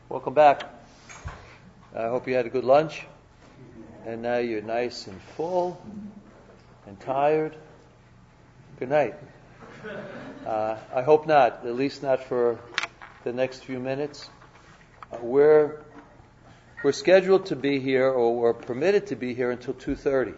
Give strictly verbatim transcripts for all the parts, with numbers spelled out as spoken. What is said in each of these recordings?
Welcome back. I hope you had a good lunch. And now you're nice and full and tired. Good night. Uh, I hope not, at least not for the next few minutes. Uh, we're we're scheduled to be here, or we're permitted to be here until two thirty.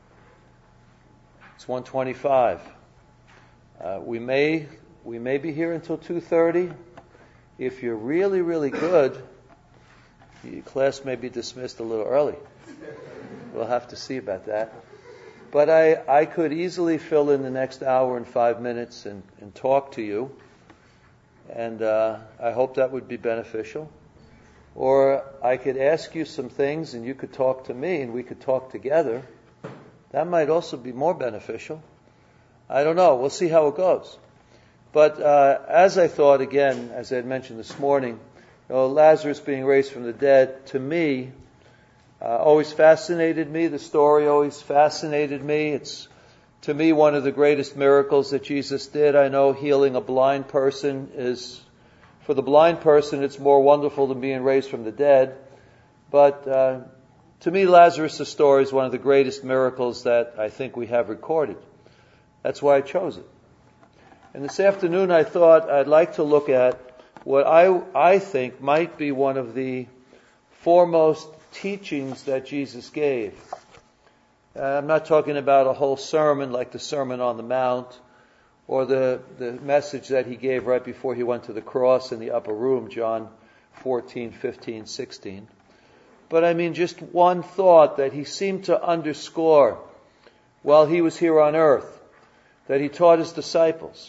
It's one twenty-five. Uh, we may we may be here until two thirty. If you're really, really good, your class may be dismissed a little early. We'll have to see about that. But I, I could easily fill in the next hour and five minutes and, and talk to you. And uh, I hope that would be beneficial. Or I could ask you some things and you could talk to me and we could talk together. That might also be more beneficial. I don't know. We'll see how it goes. But uh, as I thought, again, as I had mentioned this morning, you know, Lazarus being raised from the dead, to me, uh, always fascinated me. The story always fascinated me. It's, to me, one of the greatest miracles that Jesus did. I know healing a blind person is, for the blind person, it's more wonderful than being raised from the dead. But uh, to me, Lazarus' story is one of the greatest miracles that I think we have recorded. That's why I chose it. And this afternoon I thought I'd like to look at what I, I think might be one of the foremost teachings that Jesus gave. Uh, I'm not talking about a whole sermon like the Sermon on the Mount or the, the message that he gave right before he went to the cross in the upper room, John fourteen, fifteen, sixteen. But I mean just one thought that he seemed to underscore while he was here on earth, that he taught his disciples.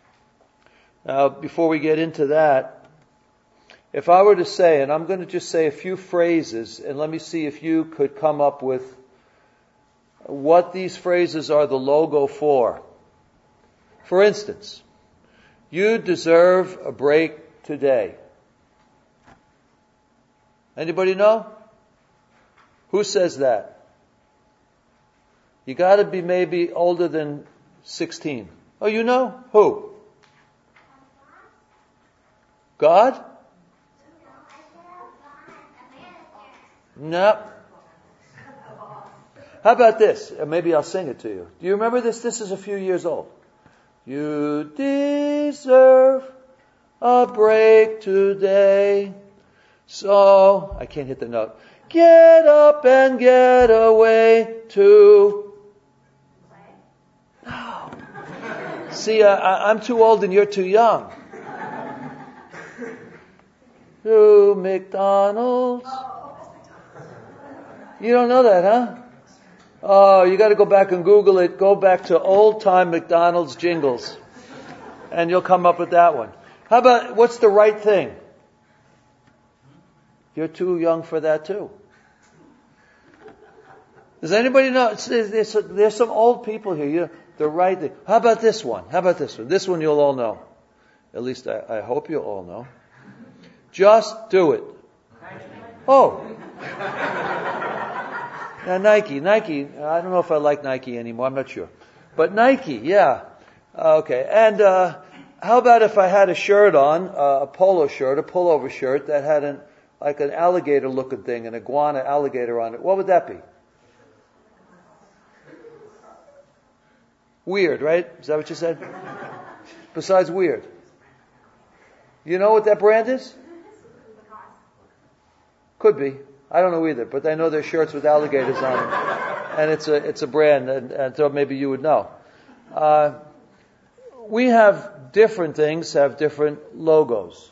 Now, before we get into that, if I were to say, and I'm going to just say a few phrases, and let me see if you could come up with what these phrases are the logo for. For instance, you deserve a break today. Anybody know? Who says that? You got to be maybe older than sixteen. Oh, you know? Who? God? No. How about this? Maybe I'll sing it to you. Do you remember this? This is a few years old. You deserve a break today. So, I can't hit the note. Get up and get away to... No. See, I, I'm too old and you're too young. To McDonald's. You don't know that, huh? Oh, you got to go back and Google it. Go back to old-time McDonald's jingles. And you'll come up with that one. How about, what's the right thing? You're too young for that too. Does anybody know? There's, there's some old people here. You, the right thing. How about this one? How about this one? This one you'll all know. At least I, I hope you'll all know. Just do it. Oh. Now Nike, Nike, I don't know if I like Nike anymore, I'm not sure. But Nike, yeah. Okay, and uh, how about if I had a shirt on, uh, a polo shirt, a pullover shirt that had an, like an alligator looking thing, an iguana alligator on it, what would that be? Weird, right? Is that what you said? Besides weird. You know what that brand is? Could be. I don't know either, but I know there's shirts with alligators on them. And it's a, it's a brand, and, and so maybe you would know. Uh, we have different things, have different logos.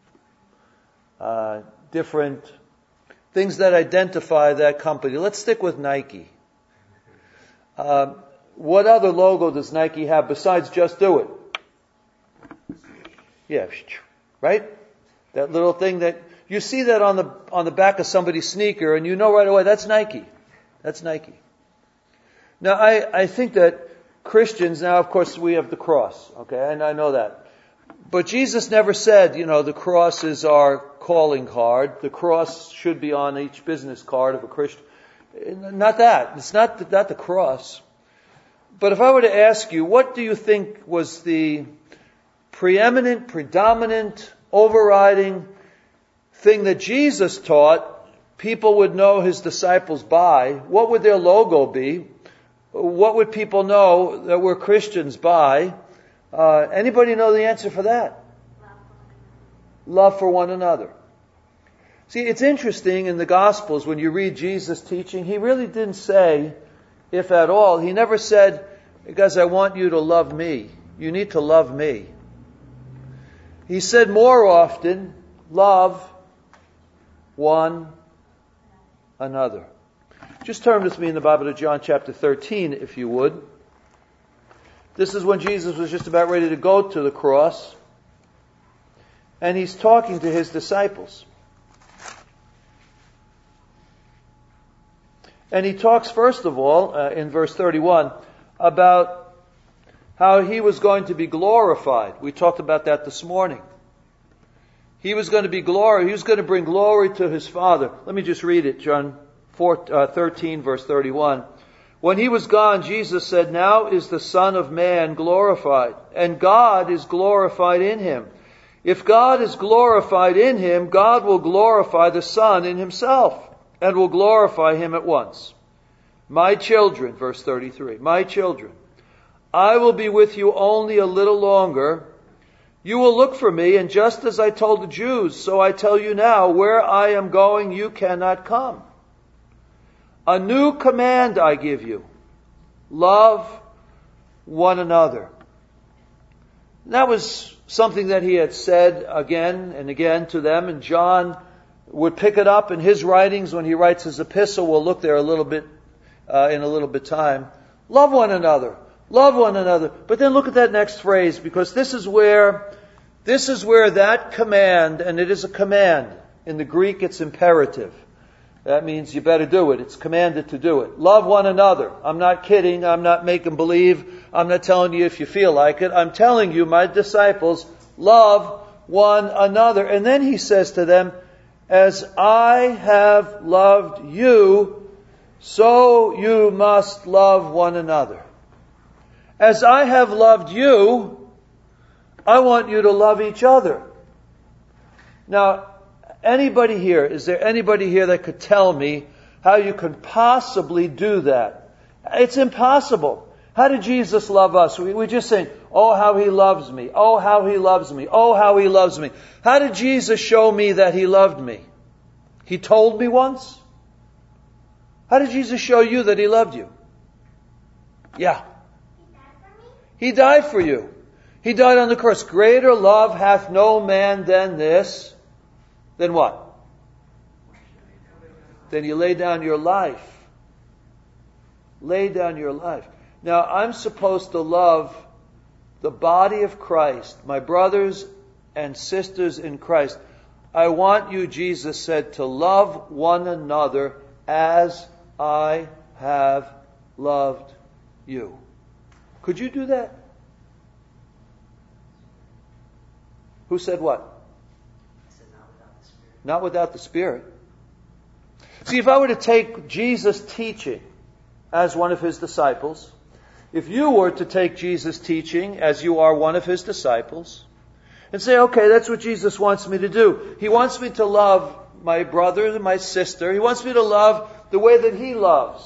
Uh, different things that identify that company. Let's stick with Nike. Uh, what other logo does Nike have besides Just Do It? Yeah, right? That little thing that, you see that on the on the back of somebody's sneaker and you know right away, that's Nike. That's Nike. Now, I, I think that Christians, now of course we have the cross, okay, and I know that. But Jesus never said, you know, the cross is our calling card. The cross should be on each business card of a Christian. Not that. It's not the, not the cross. But if I were to ask you, what do you think was the preeminent, predominant, overriding thing that Jesus taught, people would know his disciples by, what would their logo be? What would people know that we're Christians by? Uh, anybody know the answer for that? Love for one another. See, it's interesting in the Gospels when you read Jesus teaching, he really didn't say, if at all, he never said, guys, I want you to love me. You need to love me. He said more often, love one another. Just turn with me in the Bible to John chapter thirteen, if you would. This is when Jesus was just about ready to go to the cross. And he's talking to his disciples. And he talks, first of all, uh, in verse thirty-one, about how he was going to be glorified. We talked about that this morning. He was going to be glory. He was going to bring glory to his Father. Let me just read it, John thirteen, verse thirty-one. When he was gone, Jesus said, "Now is the Son of Man glorified, and God is glorified in him. If God is glorified in him, God will glorify the Son in himself, and will glorify him at once. My children," verse thirty-three, "my children, I will be with you only a little longer. You will look for me, and just as I told the Jews, so I tell you now, where I am going, you cannot come. A new command I give you. Love one another." That was something that he had said again and again to them, and John would pick it up in his writings when he writes his epistle. We'll look there a little bit uh, in a little bit time. Love one another. Love one another. But then look at that next phrase, because this is where this is where that command, and it is a command. In the Greek, it's imperative. That means you better do it. It's commanded to do it. Love one another. I'm not kidding. I'm not making believe. I'm not telling you if you feel like it. I'm telling you, my disciples, love one another. And then he says to them, as I have loved you, so you must love one another. As I have loved you, I want you to love each other. Now, anybody here, is there anybody here that could tell me how you can possibly do that? It's impossible. How did Jesus love us? We, we just sing, "Oh, how he loves me. Oh, how he loves me. Oh, how he loves me." How did Jesus show me that he loved me? He told me once? How did Jesus show you that he loved you? Yeah. He died for you. He died on the cross. Greater love hath no man than this. Then what? Then you lay down your life. Lay down your life. Now, I'm supposed to love the body of Christ, my brothers and sisters in Christ. I want you, Jesus said, to love one another as I have loved you. Could you do that? Who said what? I said not without the Spirit. Not without the Spirit. See, if I were to take Jesus' teaching as one of his disciples, if you were to take Jesus' teaching as you are one of his disciples, and say, okay, that's what Jesus wants me to do. He wants me to love my brother and my sister. He wants me to love the way that he loves.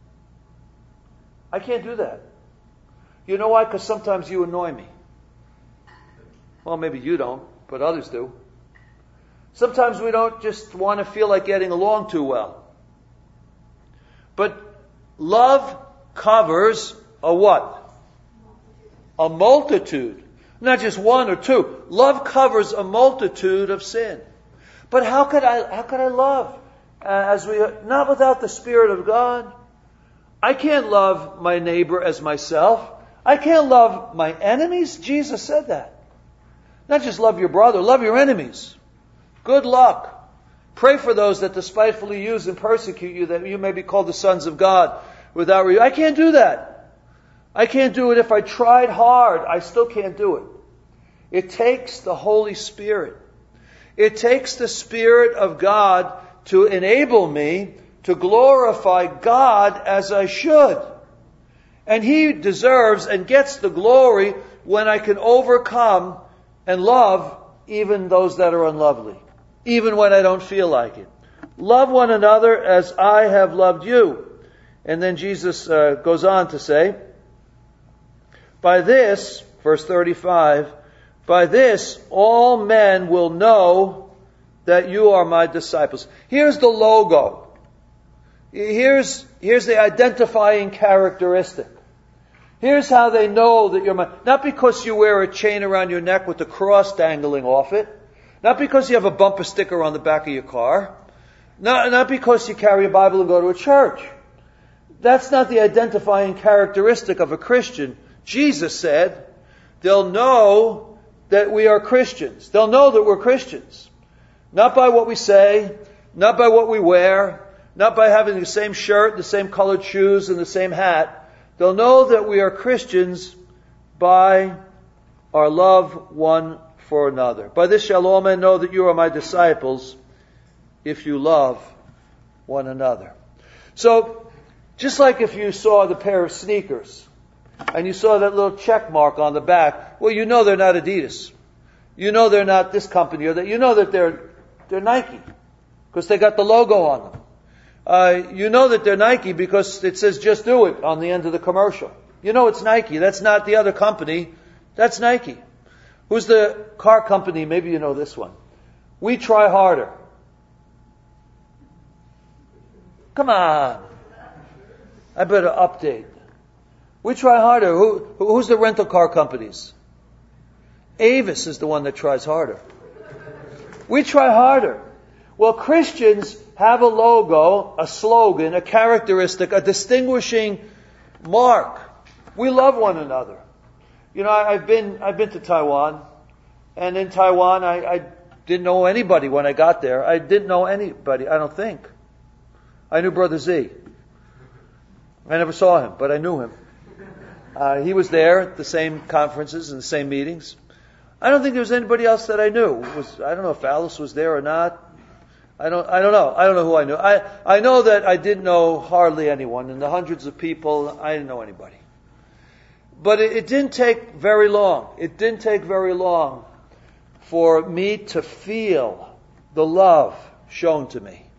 I can't do that. You know why? Because sometimes you annoy me. Well, maybe you don't, but others do. Sometimes we don't just want to feel like getting along too well. But love covers a what? A multitude. Not just one or two. Love covers a multitude of sin. But how could I, how could I love? Uh, as we, not without the Spirit of God. I can't love my neighbor as myself. I can't love my enemies. Jesus said that. Not just love your brother, love your enemies. Good luck. Pray for those that despitefully use and persecute you, that you may be called the sons of God without reason. I can't do that. I can't do it. If I tried hard, I still can't do it. It takes the Holy Spirit. It takes the Spirit of God to enable me to glorify God as I should. And He deserves and gets the glory when I can overcome and love even those that are unlovely. even when I don't feel like it. Love one another as I have loved you. And then Jesus uh, goes on to say, by this, verse thirty-five, by this all men will know that you are my disciples. Here's the logo. Here's, here's the identifying characteristic. Here's how they know that you're my... Not because you wear a chain around your neck with the cross dangling off it. Not because you have a bumper sticker on the back of your car. Not, not because you carry a Bible and go to a church. That's not the identifying characteristic of a Christian. Jesus said, they'll know that we are Christians. They'll know that we're Christians. Not by what we say, not by what we wear, not by having the same shirt, the same colored shoes, and the same hat. They'll know that we are Christians by our love one for another. By this shall all men know that you are my disciples, if you love one another. So, just like if you saw the pair of sneakers, and you saw that little check mark on the back, well, you know they're not Adidas. You know they're not this company, or that. You know that they're they're Nike, because they got the logo on them. Uh, you know that they're Nike because it says "Just Do It" on the end of the commercial. You know it's Nike. That's not the other company. That's Nike. Who's the car company? Maybe you know this one. We Try Harder. Come on. I better update. We Try Harder. Who, who's the rental car companies? Avis is the one that tries harder. We Try Harder. Well, Christians have a logo, a slogan, a characteristic, a distinguishing mark. We love one another. You know, I, I've been I've been to Taiwan, and in Taiwan, I, I didn't know anybody when I got there. I didn't know anybody. I don't think. I knew Brother Z. I never saw him, but I knew him. Uh, he was there at the same conferences and the same meetings. I don't think there was anybody else that I knew. It was I don't know if Alice was there or not. I don't. I don't know. I don't know who I knew. I I know that I didn't know hardly anyone. In the hundreds of people, I didn't know anybody. But it, it didn't take very long. It didn't take very long for me to feel the love shown to me.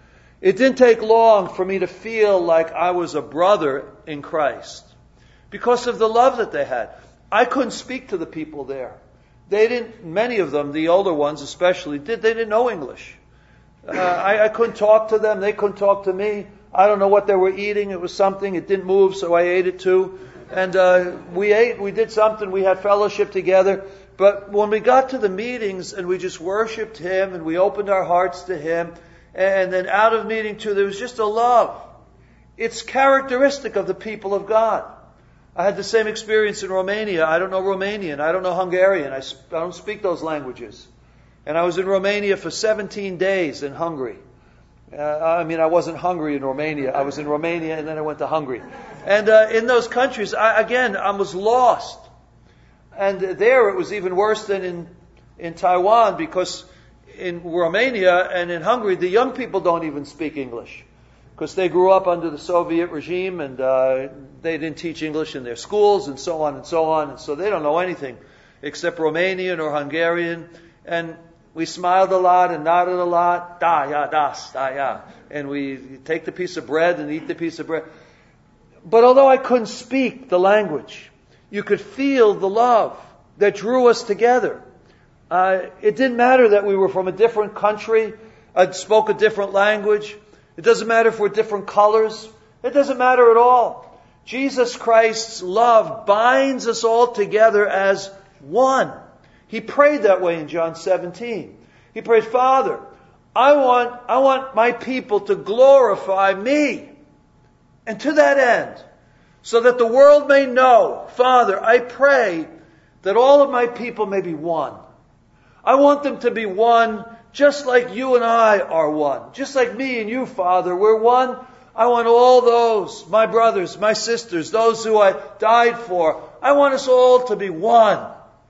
It didn't take long for me to feel like I was a brother in Christ because of the love that they had. I couldn't speak to the people there. They didn't. Many of them, the older ones especially, did. They didn't know English. Uh, I, I couldn't talk to them. They couldn't talk to me. I don't know what they were eating. It was something. It didn't move, so I ate it too. And uh, we ate. We did something. We had fellowship together. But when we got to the meetings and we just worshipped Him and we opened our hearts to Him, and then out of meeting two, there was just a love. It's characteristic of the people of God. I had the same experience in Romania. I don't know Romanian. I don't know Hungarian. I, I don't speak those languages. And I was in Romania for seventeen days in Hungary. Uh, I mean, I wasn't hungry in Romania. I was in Romania and then I went to Hungary. And uh, in those countries, I, again, I was lost. And there it was even worse than in, in Taiwan, because in Romania and in Hungary, the young people don't even speak English. Because they grew up under the Soviet regime and uh, they didn't teach English in their schools and so on and so on. And so they don't know anything except Romanian or Hungarian. And we smiled a lot and nodded a lot. Da, ya, das, da, ya. And we take the piece of bread and eat the piece of bread. But although I couldn't speak the language, you could feel the love that drew us together. Uh, it didn't matter that we were from a different country, uh, spoke a different language. It doesn't matter if we're different colors. It doesn't matter at all. Jesus Christ's love binds us all together as one. He prayed that way in John seventeen. He prayed, Father, I want, I want my people to glorify me. And to that end, so that the world may know, Father, I pray that all of my people may be one. I want them to be one just like you and I are one. Just like me and you, Father, we're one. I want all those, my brothers, my sisters, those who I died for, I want us all to be one.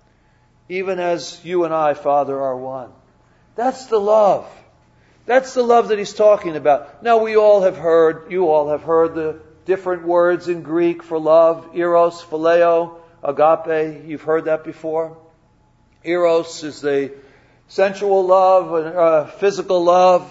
Even as you and I, Father, are one. That's the love. That's the love that he's talking about. Now, we all have heard, you all have heard the different words in Greek for love. Eros, phileo, agape. You've heard that before. Eros is the sensual love, uh, physical love,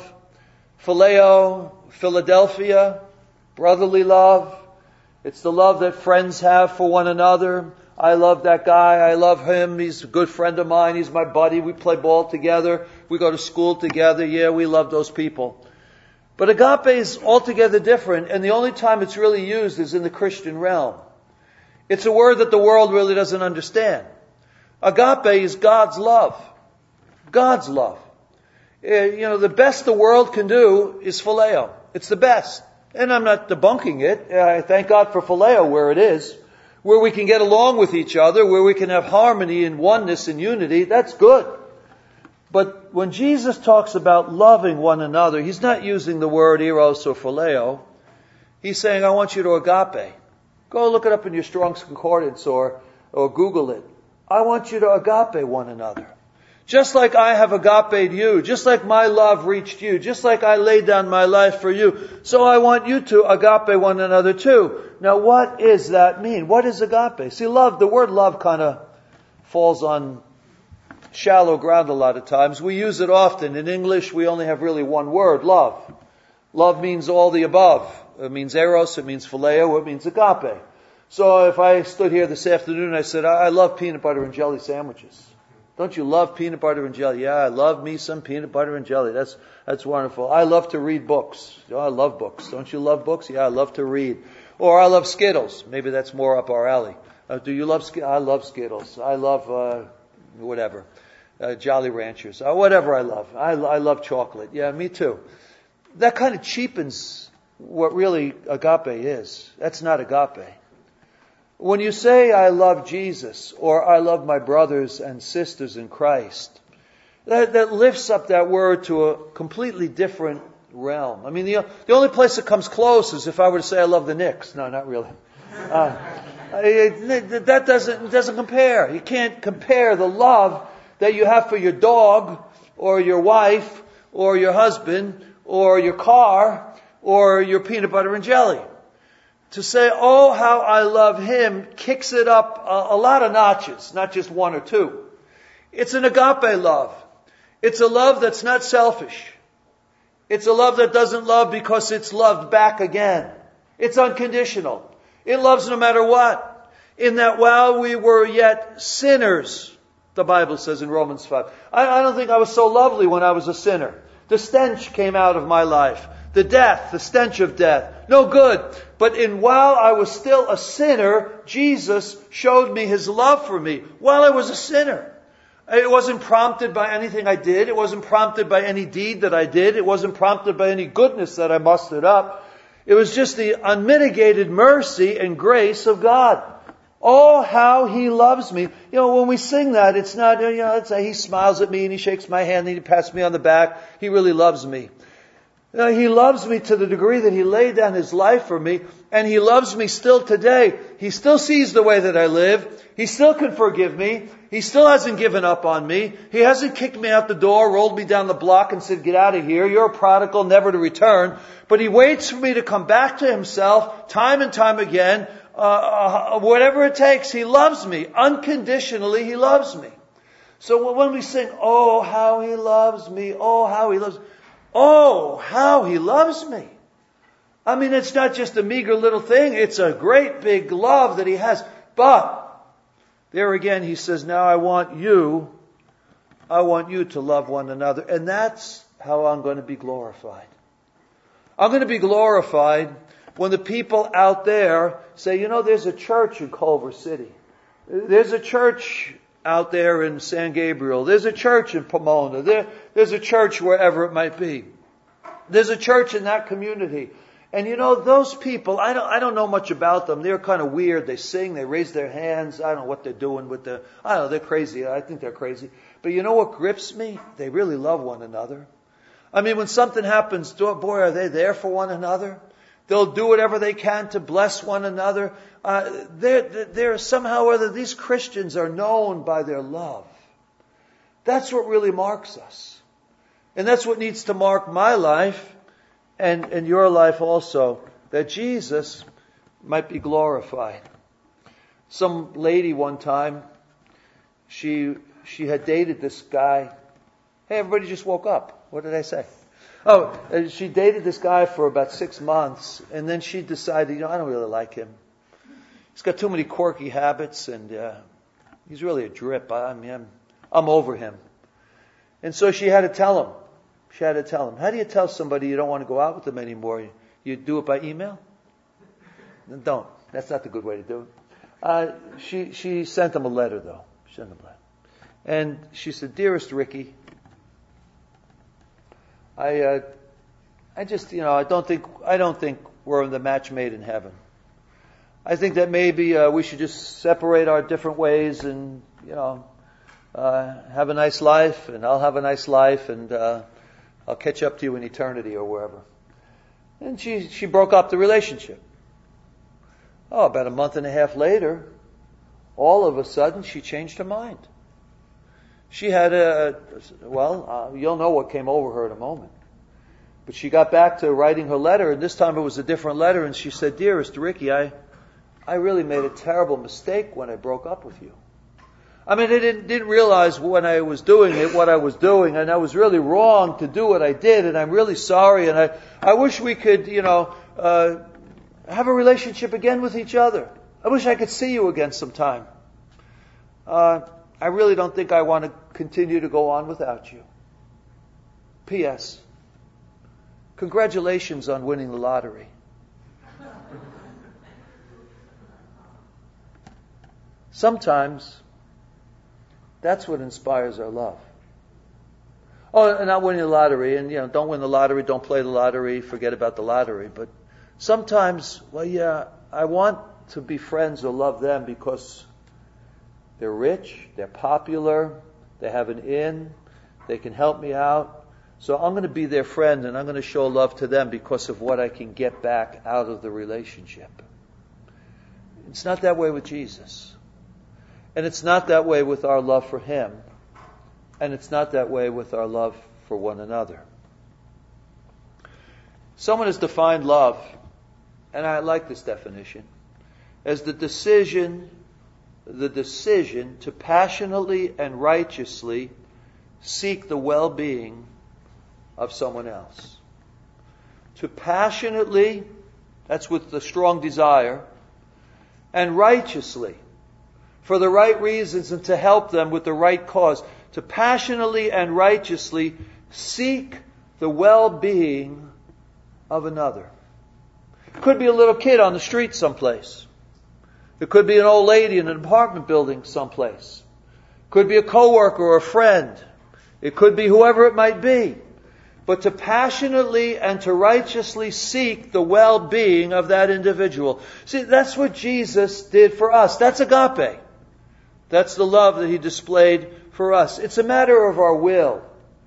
phileo, Philadelphia, brotherly love. It's the love that friends have for one another. I love that guy. I love him. He's a good friend of mine. He's my buddy. We play ball together. We go to school together. Yeah, we love those people. But agape is altogether different, and the only time it's really used is in the Christian realm. It's a word that the world really doesn't understand. Agape is God's love. God's love. You know, the best the world can do is phileo. It's the best. And I'm not debunking it. I thank God for phileo where it is. Where we can get along with each other, where we can have harmony and oneness and unity, that's good. But when Jesus talks about loving one another, He's not using the word eros or phileo. He's saying, I want you to agape. Go look it up in your Strong's Concordance or, or Google it. I want you to agape one another. Just like I have agaped you, just like my love reached you, just like I laid down my life for you, so I want you to agape one another too. Now what does that mean? What is agape? See, love, the word love kind of falls on shallow ground a lot of times. We use it often. In English, we only have really one word, love. Love means all the above. It means eros, it means phileo, it means agape. So if I stood here this afternoon and I said, I love peanut butter and jelly sandwiches. Don't you love peanut butter and jelly? Yeah, I love me some peanut butter and jelly. That's that's wonderful. I love to read books. Oh, I love books. Don't you love books? Yeah, I love to read. Or I love Skittles. Maybe that's more up our alley. Uh, do you love Skittles? I love Skittles. I love uh, whatever. Uh, Jolly Ranchers. Uh, whatever I love. I, I love chocolate. Yeah, me too. That kind of cheapens what really agape is. That's not agape. When you say, I love Jesus, or I love my brothers and sisters in Christ, that, that lifts up that word to a completely different realm. I mean, the, the only place that comes close is if I were to say, I love the Knicks. No, not really. Uh, it, that doesn't, doesn't compare. You can't compare the love that you have for your dog, or your wife, or your husband, or your car, or your peanut butter and jelly. To say, oh, how I love him, kicks it up a, a lot of notches, not just one or two. It's an agape love. It's a love that's not selfish. It's a love that doesn't love because it's loved back again. It's unconditional. It loves no matter what. In that while we were yet sinners, the Bible says in Romans five. I, I don't think I was so lovely when I was a sinner. The stench came out of my life. The death, the stench of death. No good. But in while I was still a sinner, Jesus showed me His love for me while I was a sinner. It wasn't prompted by anything I did. It wasn't prompted by any deed that I did. It wasn't prompted by any goodness that I mustered up. It was just the unmitigated mercy and grace of God. Oh, how He loves me. You know, when we sing that, it's not, you know, it's, He smiles at me and He shakes my hand and He pats me on the back. He really loves me. You know, He loves me to the degree that He laid down His life for me, and He loves me still today. He still sees the way that I live. He still can forgive me. He still hasn't given up on me. He hasn't kicked me out the door, rolled me down the block and said, get out of here. You're a prodigal, never to return. But He waits for me to come back to Himself time and time again. Uh, uh, whatever it takes, He loves me. Unconditionally, He loves me. So when we sing, oh, how He loves me, oh, how He loves me. Oh, how He loves me. I mean, it's not just a meager little thing. It's a great big love that He has. But there again, He says, now I want you, I want you to love one another. And that's how I'm going to be glorified. I'm going to be glorified when the people out there say, you know, there's a church in Culver City. There's a church out there in San Gabriel. There's a church in Pomona. There, there's a church wherever it might be. There's a church in that community. And you know, those people, I don't, I don't know much about them. They're kind of weird. They sing, they raise their hands. I don't know what they're doing with the, I don't know, they're crazy. I think they're crazy. But you know what grips me? They really love one another. I mean, when something happens, boy, are they there for one another? They'll do whatever they can to bless one another. Uh, they're, they're somehow or other, these Christians are known by their love. That's what really marks us. And that's what needs to mark my life and, and your life also. That Jesus might be glorified. Some lady one time, she, she had dated this guy. Hey, everybody just woke up. What did I say? Oh, she dated this guy for about six months, and then she decided, you know, I don't really like him. He's got too many quirky habits, and uh, he's really a drip. I mean, I'm, I'm over him. And so she had to tell him. She had to tell him. How do you tell somebody you don't want to go out with them anymore? You, you do it by email? Don't. That's not the good way to do it. Uh, she she sent him a letter, though. She sent him a letter. And she said, Dearest Ricky, I uh, I just, you know, I don't think I don't think we're the match made in heaven. I think that maybe uh, we should just separate our different ways and, you know, uh, have a nice life, and I'll have a nice life, and uh, I'll catch up to you in eternity or wherever. And she she broke up the relationship. Oh, about a month and a half later, all of a sudden she changed her mind. She had a, well, uh, you'll know what came over her in a moment. But she got back to writing her letter, and this time it was a different letter, and she said, Dearest Ricky, I, I really made a terrible mistake when I broke up with you. I mean, I didn't, didn't realize when I was doing it, what I was doing, and I was really wrong to do what I did, and I'm really sorry, and I, I wish we could, you know, uh, have a relationship again with each other. I wish I could see you again sometime. Uh, I really don't think I want to continue to go on without you. P S. Congratulations on winning the lottery. Sometimes that's what inspires our love. Oh, and not winning the lottery, and you know, don't win the lottery, don't play the lottery, forget about the lottery. But sometimes, well, yeah, I want to be friends or love them because they're rich, they're popular, they have an inn, they can help me out. So I'm going to be their friend, and I'm going to show love to them because of what I can get back out of the relationship. It's not that way with Jesus. And it's not that way with our love for Him. And it's not that way with our love for one another. Someone has defined love, and I like this definition, as the decision, the decision to passionately and righteously seek the well-being of someone else. To passionately, that's with the strong desire, and righteously, for the right reasons and to help them with the right cause. To passionately and righteously seek the well-being of another. It could be a little kid on the street someplace. It could be an old lady in an apartment building someplace. It could be a coworker or a friend. It could be whoever it might be. But to passionately and to righteously seek the well-being of that individual. See, that's what Jesus did for us. That's agape. That's the love that He displayed for us. It's a matter of our will.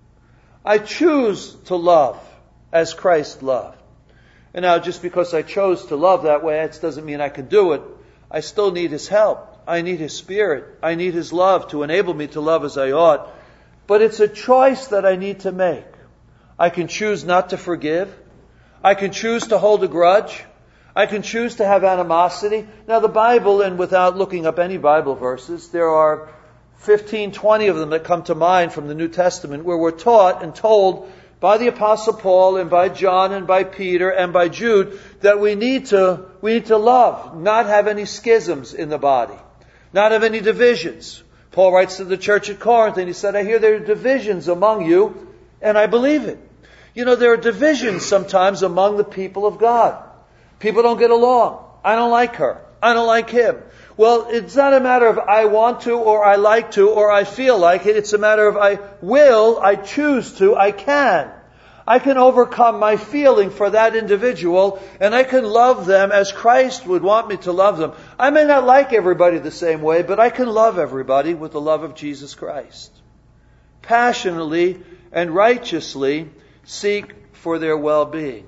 I choose to love as Christ loved. And now just because I chose to love that way, it doesn't mean I can do it. I still need His help. I need His Spirit. I need His love to enable me to love as I ought. But it's a choice that I need to make. I can choose not to forgive. I can choose to hold a grudge. I can choose to have animosity. Now the Bible, and without looking up any Bible verses, there are fifteen, twenty of them that come to mind from the New Testament where we're taught and told by the Apostle Paul and by John and by Peter and by Jude that we need to, we need to love, not have any schisms in the body, not have any divisions. Paul writes to the church at Corinth and he said, I hear there are divisions among you, and I believe it. You know, there are divisions sometimes among the people of God. People don't get along. I don't like her. I don't like him. Well, it's not a matter of I want to or I like to or I feel like it. It's a matter of I will, I choose to, I can. I can overcome my feeling for that individual and I can love them as Christ would want me to love them. I may not like everybody the same way, but I can love everybody with the love of Jesus Christ. Passionately and righteously seek for their well-being.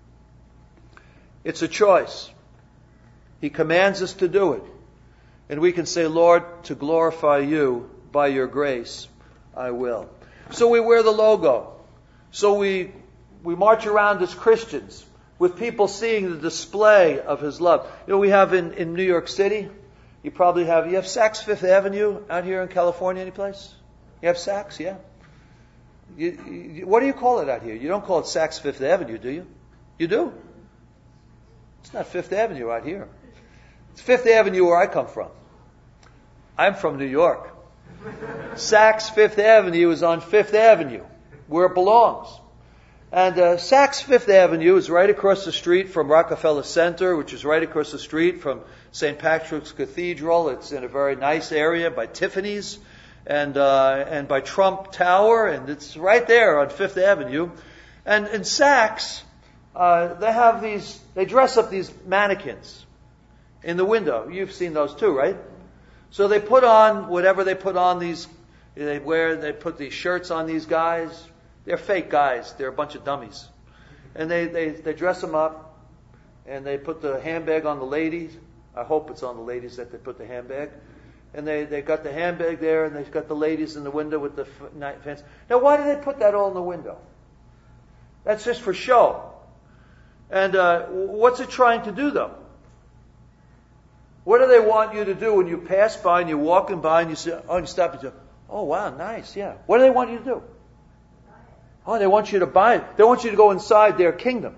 It's a choice. He commands us to do it. And we can say, Lord, to glorify you by your grace, I will. So we wear the logo. So we we march around as Christians with people seeing the display of His love. You know, we have in, in New York City, you probably have, you have Saks Fifth Avenue out here in California, any place? You have Saks, yeah? You, you, what do you call it out here? You don't call it Saks Fifth Avenue, do you? You do? It's not Fifth Avenue out here. It's Fifth Avenue where I come from. I'm from New York. Saks Fifth Avenue is on Fifth Avenue, where it belongs. And uh, Saks Fifth Avenue is right across the street from Rockefeller Center, which is right across the street from Saint Patrick's Cathedral. It's in a very nice area by Tiffany's and uh, and by Trump Tower, and it's right there on Fifth Avenue. And in Saks, uh, they have these, they dress up these mannequins in the window. You've seen those too, right? So they put on whatever they put on these, they wear, they put these shirts on these guys. They're fake guys. They're a bunch of dummies. And they, they, they dress them up, and they put the handbag on the ladies. I hope it's on the ladies that they put the handbag. And they, they got the handbag there, and they've got the ladies in the window with the f- night fence. Now, why do they put that all in the window? That's just for show. And uh, what's it trying to do, though? What do they want you to do when you pass by and you're walking by and you say, oh, and you stop and you say, oh, wow, nice, yeah. What do they want you to do? Oh, they want you to buy it. They want you to go inside their kingdom.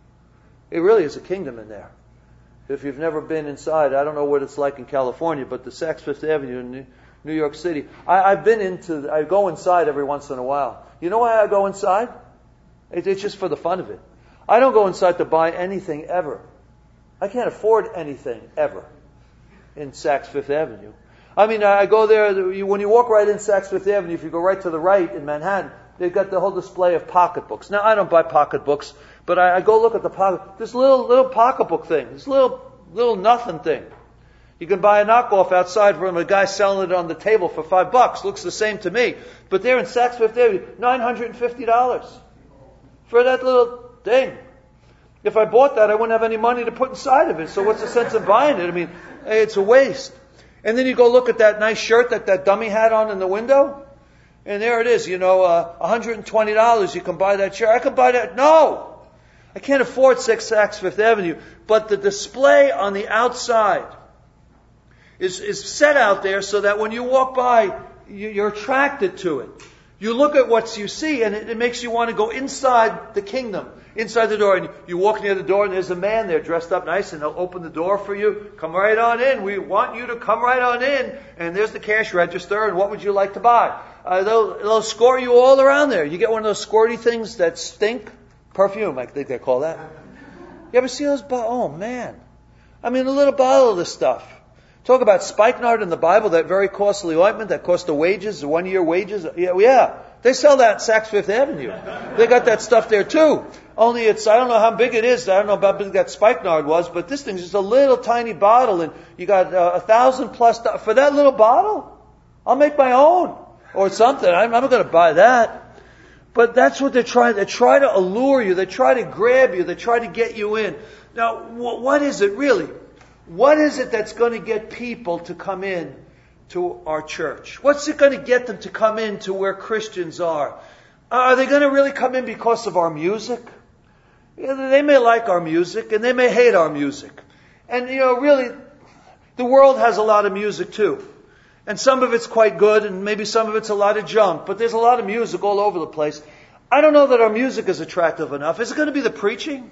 It really is a kingdom in there. If you've never been inside, I don't know what it's like in California, but the Saks Fifth Avenue in New York City, I, I've been into, I go inside every once in a while. You know why I go inside? It, it's just for the fun of it. I don't go inside to buy anything ever. I can't afford anything ever in Saks Fifth Avenue. I mean, I go there, when you walk right in Saks Fifth Avenue, if you go right to the right in Manhattan, they've got the whole display of pocketbooks. Now, I don't buy pocketbooks, but I, I go look at the pocket, this little little pocketbook thing, this little little nothing thing. You can buy a knockoff outside from a guy selling it on the table for five bucks. Looks the same to me. But there in Saks Fifth Avenue, nine hundred fifty dollars for that little thing. If I bought that, I wouldn't have any money to put inside of it. So what's the sense of buying it? I mean, it's a waste. And then you go look at that nice shirt that that dummy had on in the window. And there it is, you know, uh, one hundred twenty dollars you can buy that shirt. I can buy that. No! I can't afford six Saks Fifth Avenue. But the display on the outside is, is set out there so that when you walk by, you, you're attracted to it. You look at what you see and it, it makes you want to go inside the kingdom, inside the door. And you walk near the door and there's a man there dressed up nice and he'll open the door for you. Come right on in. We want you to come right on in. And there's the cash register and what would you like to buy? Uh, they'll, they'll score you all around there. You get one of those squirty things that stink. Perfume, I think they call that. You ever see those bottles? Oh, man. I mean, a little bottle of this stuff. Talk about spikenard in the Bible, that very costly ointment that cost the wages, the one-year wages. Yeah, yeah, they sell that at Saks Fifth Avenue. They got that stuff there, too. Only it's, I don't know how big it is. I don't know how big that spikenard was, but this thing's just a little tiny bottle, and you got uh, a thousand plus. Do- for that little bottle, I'll make my own. Or something. I'm, I'm not going to buy that. But that's what they're trying. They try to allure you. They try to grab you. They try to get you in. Now, wh- what is it really? What is it that's going to get people to come in to our church? What's it going to get them to come in to where Christians are? Are they going to really come in because of our music? Yeah, they may like our music and they may hate our music. And, you know, really, the world has a lot of music too. And some of it's quite good, and maybe some of it's a lot of junk. But there's a lot of music all over the place. I don't know that our music is attractive enough. Is it going to be the preaching?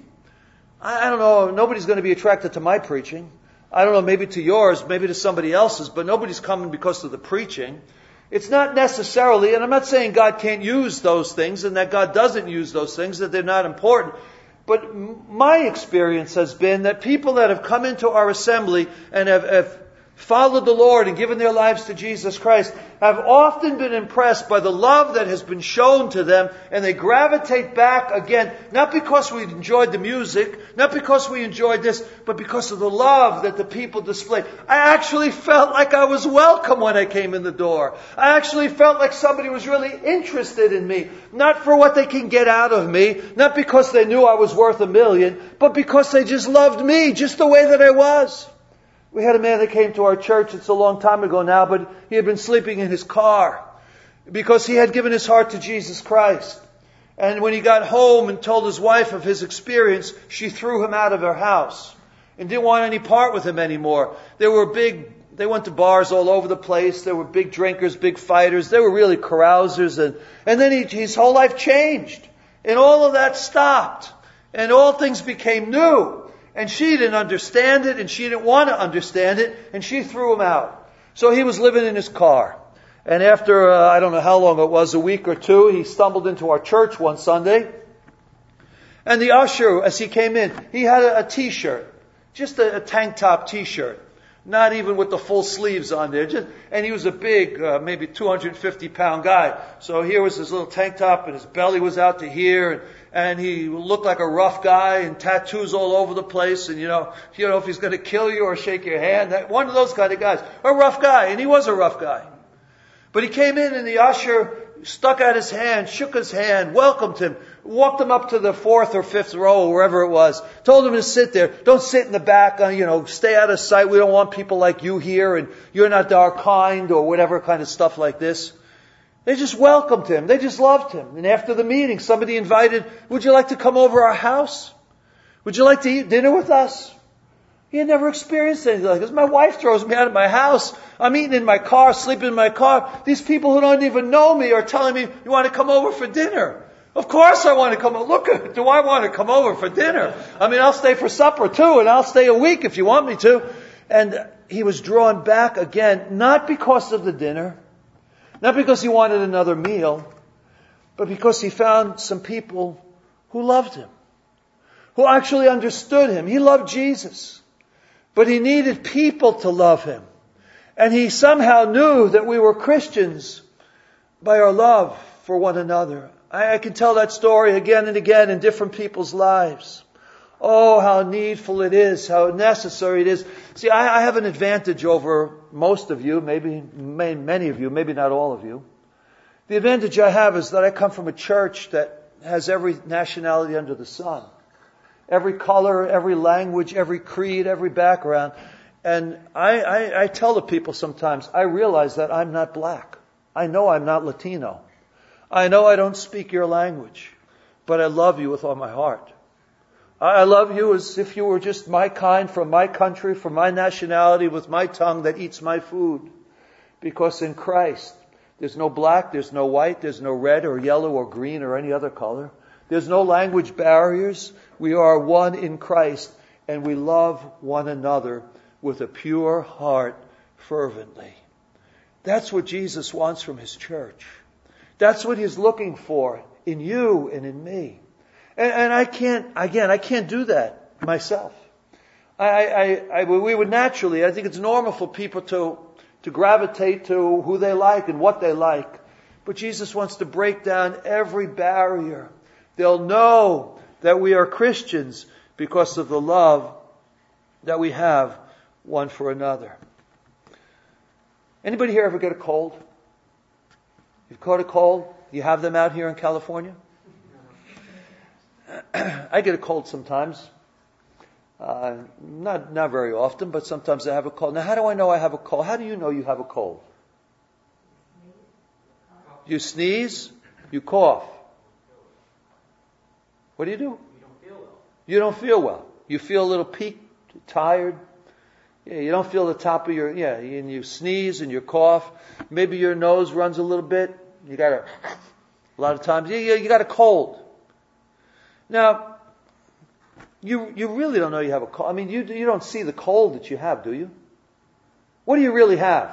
I, I don't know. Nobody's going to be attracted to my preaching. I don't know, maybe to yours, maybe to somebody else's, but nobody's coming because of the preaching. It's not necessarily, and I'm not saying God can't use those things, and that God doesn't use those things, that they're not important. But my experience has been that people that have come into our assembly and have, have followed the Lord and given their lives to Jesus Christ have often been impressed by the love that has been shown to them, and they gravitate back again, not because we enjoyed the music, not because we enjoyed this, but because of the love that the people displayed. I actually felt like I was welcome when I came in the door. I actually felt like somebody was really interested in me, not for what they can get out of me, not because they knew I was worth a million, but because they just loved me just the way that I was. We had a man that came to our church, it's a long time ago now, but he had been sleeping in his car because he had given his heart to Jesus Christ. And when he got home and told his wife of his experience, she threw him out of her house and didn't want any part with him anymore. There were big they went to bars all over the place. They were big drinkers, big fighters. They were really carousers. And, and then he, his whole life changed. And all of that stopped. And all things became new. And she didn't understand it, and she didn't want to understand it, and she threw him out. So he was living in his car. And after, uh, I don't know how long it was, a week or two, he stumbled into our church one Sunday. And the usher, as he came in, he had a, a t-shirt. Just a, a tank top t-shirt. Not even with the full sleeves on there. Just, and he was a big, uh, maybe two hundred fifty pound guy. So here was his little tank top, and his belly was out to here, and, and he looked like a rough guy, and tattoos all over the place, and you know, you know if he's going to kill you or shake your hand. That, one of those kind of guys. A rough guy, and he was a rough guy. But he came in, and the usher stuck out his hand, shook his hand, welcomed him, walked him up to the fourth or fifth row, or wherever it was, told him to sit there. Don't sit in the back, uh, you know, stay out of sight. We don't want people like you here, and you're not our kind, or whatever kind of stuff like this. They just welcomed him. They just loved him. And after the meeting, somebody invited, would you like to come over our house? Would you like to eat dinner with us? He had never experienced anything like this. My wife throws me out of my house. I'm eating in my car, sleeping in my car. These people who don't even know me are telling me, you want to come over for dinner? Of course I want to come over. Look, do I want to come over for dinner? I mean, I'll stay for supper too, and I'll stay a week if you want me to. And he was drawn back again, not because of the dinner, not because he wanted another meal, but because he found some people who loved him, who actually understood him. He loved Jesus. But he needed people to love him. And he somehow knew that we were Christians by our love for one another. I, I can tell that story again and again in different people's lives. Oh, how needful it is, how necessary it is. See, I, I have an advantage over most of you, maybe may, many of you, maybe not all of you. The advantage I have is that I come from a church that has every nationality under the sun. Every color, every language, every creed, every background. And I, I, I tell the people sometimes, I realize that I'm not black. I know I'm not Latino. I know I don't speak your language. But I love you with all my heart. I love you as if you were just my kind, from my country, from my nationality, with my tongue that eats my food. Because in Christ, there's no black, there's no white, there's no red or yellow or green or any other color. There's no language barriers. We are one in Christ, and we love one another with a pure heart fervently. That's what Jesus wants from His church. That's what He's looking for in you and in me. And, and I can't, again, I can't do that myself. I, I, I, we would naturally, I think it's normal for people to, to gravitate to who they like and what they like. But Jesus wants to break down every barrier. They'll know that we are Christians because of the love that we have one for another. Anybody here ever get a cold? You've caught a cold? You have them out here in California? I get a cold sometimes. Uh, not not very often, but sometimes I have a cold. Now, how do I know I have a cold? How do you know you have a cold? You sneeze, you cough. What do you do? You don't feel well. You don't feel well. You feel a little peaked, tired. Yeah, you don't feel the top of your, yeah, and you sneeze and you cough. Maybe your nose runs a little bit. You got a, a lot of times, you, you got a cold. Now, you you really don't know you have a cold. I mean, you you don't see the cold that you have, do you? What do you really have?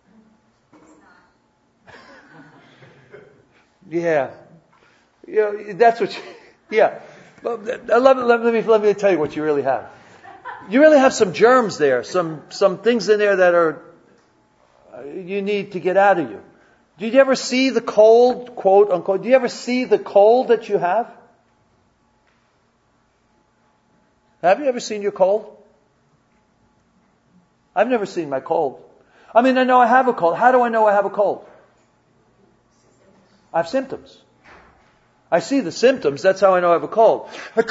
Yeah. You know, that's what you, yeah. Let, let, let, me, let me tell you what you really have. You really have some germs there, some some things in there that are you need to get out of you. Did you ever see the cold, quote unquote? Do you ever see the cold that you have? Have you ever seen your cold? I've never seen my cold. I mean, I know I have a cold. How do I know I have a cold? I have symptoms. I see the symptoms. That's how I know I have a cold.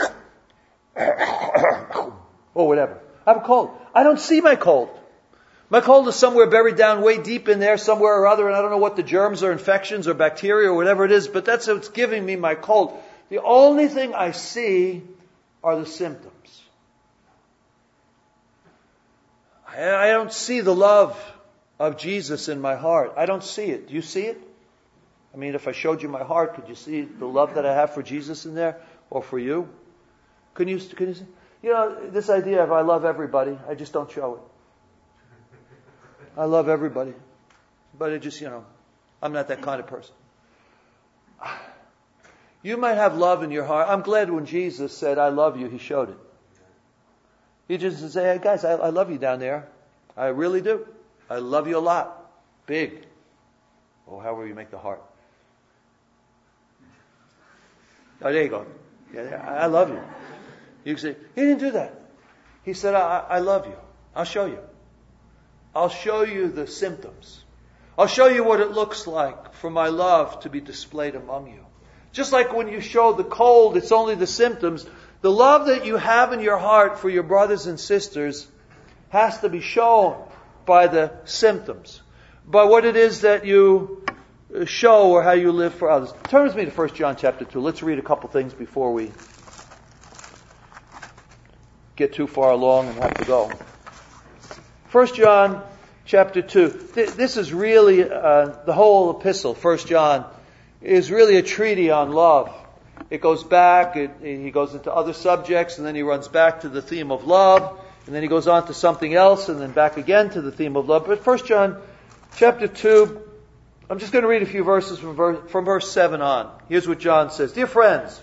Or whatever. I have a cold. I don't see my cold. My cold is somewhere buried down way deep in there, somewhere or other, and I don't know what the germs or infections or bacteria or whatever it is, but that's what's giving me my cold. The only thing I see are the symptoms. I, I don't see the love of Jesus in my heart. I don't see it. Do you see it? I mean, if I showed you my heart, could you see the love that I have for Jesus in there, or for you? Can you? Can you see? You know, this idea of I love everybody, I just don't show it. I love everybody, but it just, you know, I'm not that kind of person. You might have love in your heart. I'm glad when Jesus said, I love you, He showed it. He just didn't say, hey guys, I, I love you down there. I really do. I love you a lot. Big. Or however you make the heart. Oh, there you go. Yeah, I love you. You can say, He didn't do that. He said, I, I love you. I'll show you. I'll show you the symptoms. I'll show you what it looks like for my love to be displayed among you. Just like when you show the cold, it's only the symptoms. The love that you have in your heart for your brothers and sisters has to be shown by the symptoms, by what it is that you show or how you live for others. Turn with me to First John chapter two. Let's read a couple things before we get too far along and have to go. First John chapter two. This is really uh, the whole epistle, First John, is really a treatise on love. It goes back, it, he goes into other subjects, and then he runs back to the theme of love, and then he goes on to something else, and then back again to the theme of love. But First John chapter two, I'm just going to read a few verses from verse, from verse seven on. Here's what John says. Dear friends,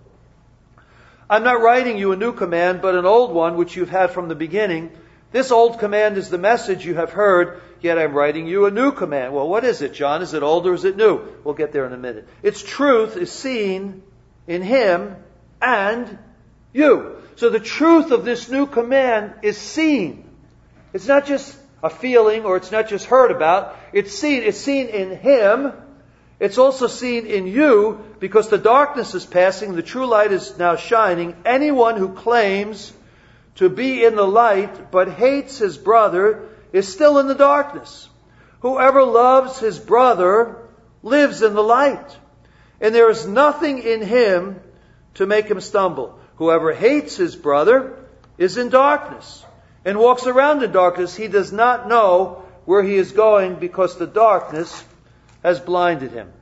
I'm not writing you a new command, but an old one which you've had from the beginning. This old command is the message you have heard, yet I'm writing you a new command. Well, what is it, John? Is it old or is it new? We'll get there in a minute. Its truth is seen in Him and you. So the truth of this new command is seen. It's not just a feeling or it's not just heard about. It's seen. It's seen in Him. It's also seen in you, because the darkness is passing, the true light is now shining. Anyone who claims to be in the light but hates his brother is still in the darkness. Whoever loves his brother lives in the light, and there is nothing in him to make him stumble. Whoever hates his brother is in darkness and walks around in darkness. He does not know where he is going because the darkness has blinded him.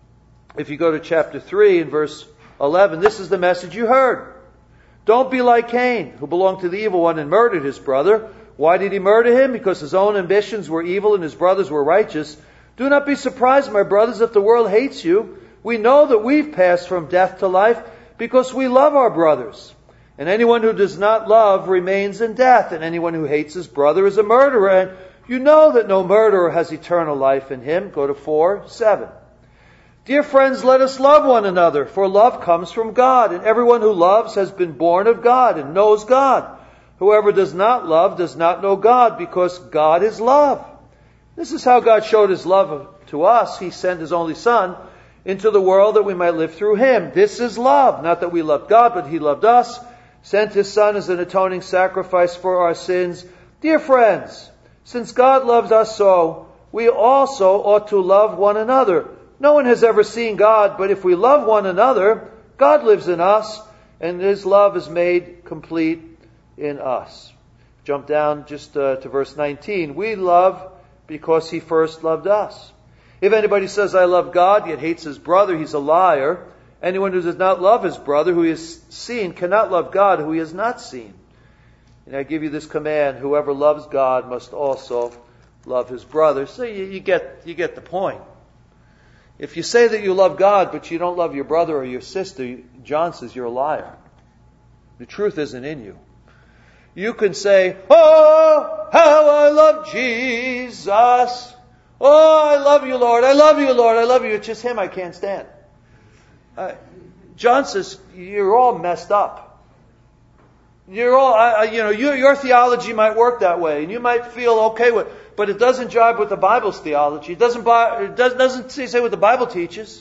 If you go to chapter three and verse eleven, this is the message you heard. Don't be like Cain, who belonged to the evil one and murdered his brother. Why did he murder him? Because his own ambitions were evil and his brothers were righteous. Do not be surprised, my brothers, if the world hates you. We know that we've passed from death to life because we love our brothers. And anyone who does not love remains in death. And anyone who hates his brother is a murderer. And you know that no murderer has eternal life in him. Go to four, seven. Dear friends, let us love one another, for love comes from God, and everyone who loves has been born of God and knows God. Whoever does not love does not know God, because God is love. This is how God showed His love to us. He sent His only Son into the world that we might live through Him. This is love, not that we loved God, but He loved us, sent His Son as an atoning sacrifice for our sins. Dear friends, since God loves us so, we also ought to love one another. No one has ever seen God, but if we love one another, God lives in us, and His love is made complete in us. Jump down just uh, to verse nineteen. We love because He first loved us. If anybody says, I love God, yet hates his brother, he's a liar. Anyone who does not love his brother who he has seen cannot love God who he has not seen. And I give you this command, whoever loves God must also love his brother. So you, you get you get the point. If you say that you love God, but you don't love your brother or your sister, John says you're a liar. The truth isn't in you. You can say, oh, how I love Jesus. Oh, I love you, Lord. I love you, Lord. I love you. It's just Him I can't stand. Uh, John says, you're all messed up. You're all, uh, you know, your, your theology might work that way, and you might feel okay with it, but it doesn't jibe with the Bible's theology. It doesn't, it doesn't, doesn't say what the Bible teaches.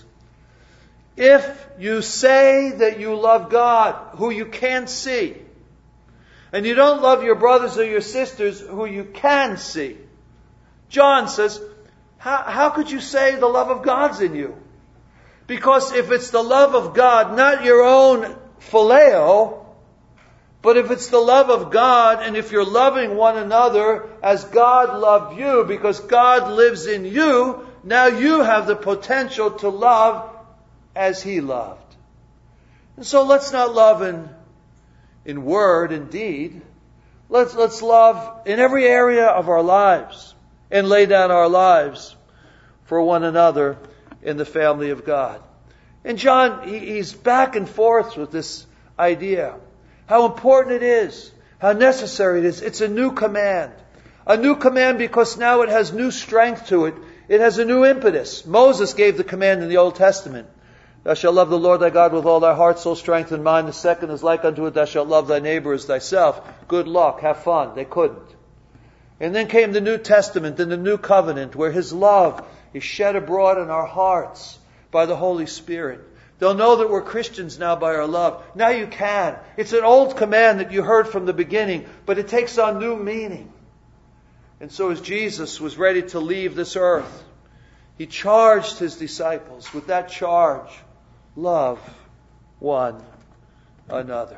If you say that you love God, who you can see, and you don't love your brothers or your sisters, who you can see, John says, how, how could you say the love of God's in you? Because if it's the love of God, not your own phileo, But if it's the love of God, and if you're loving one another as God loved you, because God lives in you, now you have the potential to love as He loved. And so let's not love in, in word and deed. Let's, let's love in every area of our lives and lay down our lives for one another in the family of God. And John, he, he's back and forth with this idea. How important it is. How necessary it is. It's a new command. A new command because now it has new strength to it. It has a new impetus. Moses gave the command in the Old Testament. Thou shalt love the Lord thy God with all thy heart, soul, strength, and mind. The second is like unto it. Thou shalt love thy neighbor as thyself. Good luck. Have fun. They couldn't. And then came the New Testament and the New Covenant, where His love is shed abroad in our hearts by the Holy Spirit. They'll know that we're Christians now by our love. Now you can. It's an old command that you heard from the beginning, but it takes on new meaning. And so as Jesus was ready to leave this earth, He charged His disciples with that charge. Love one another.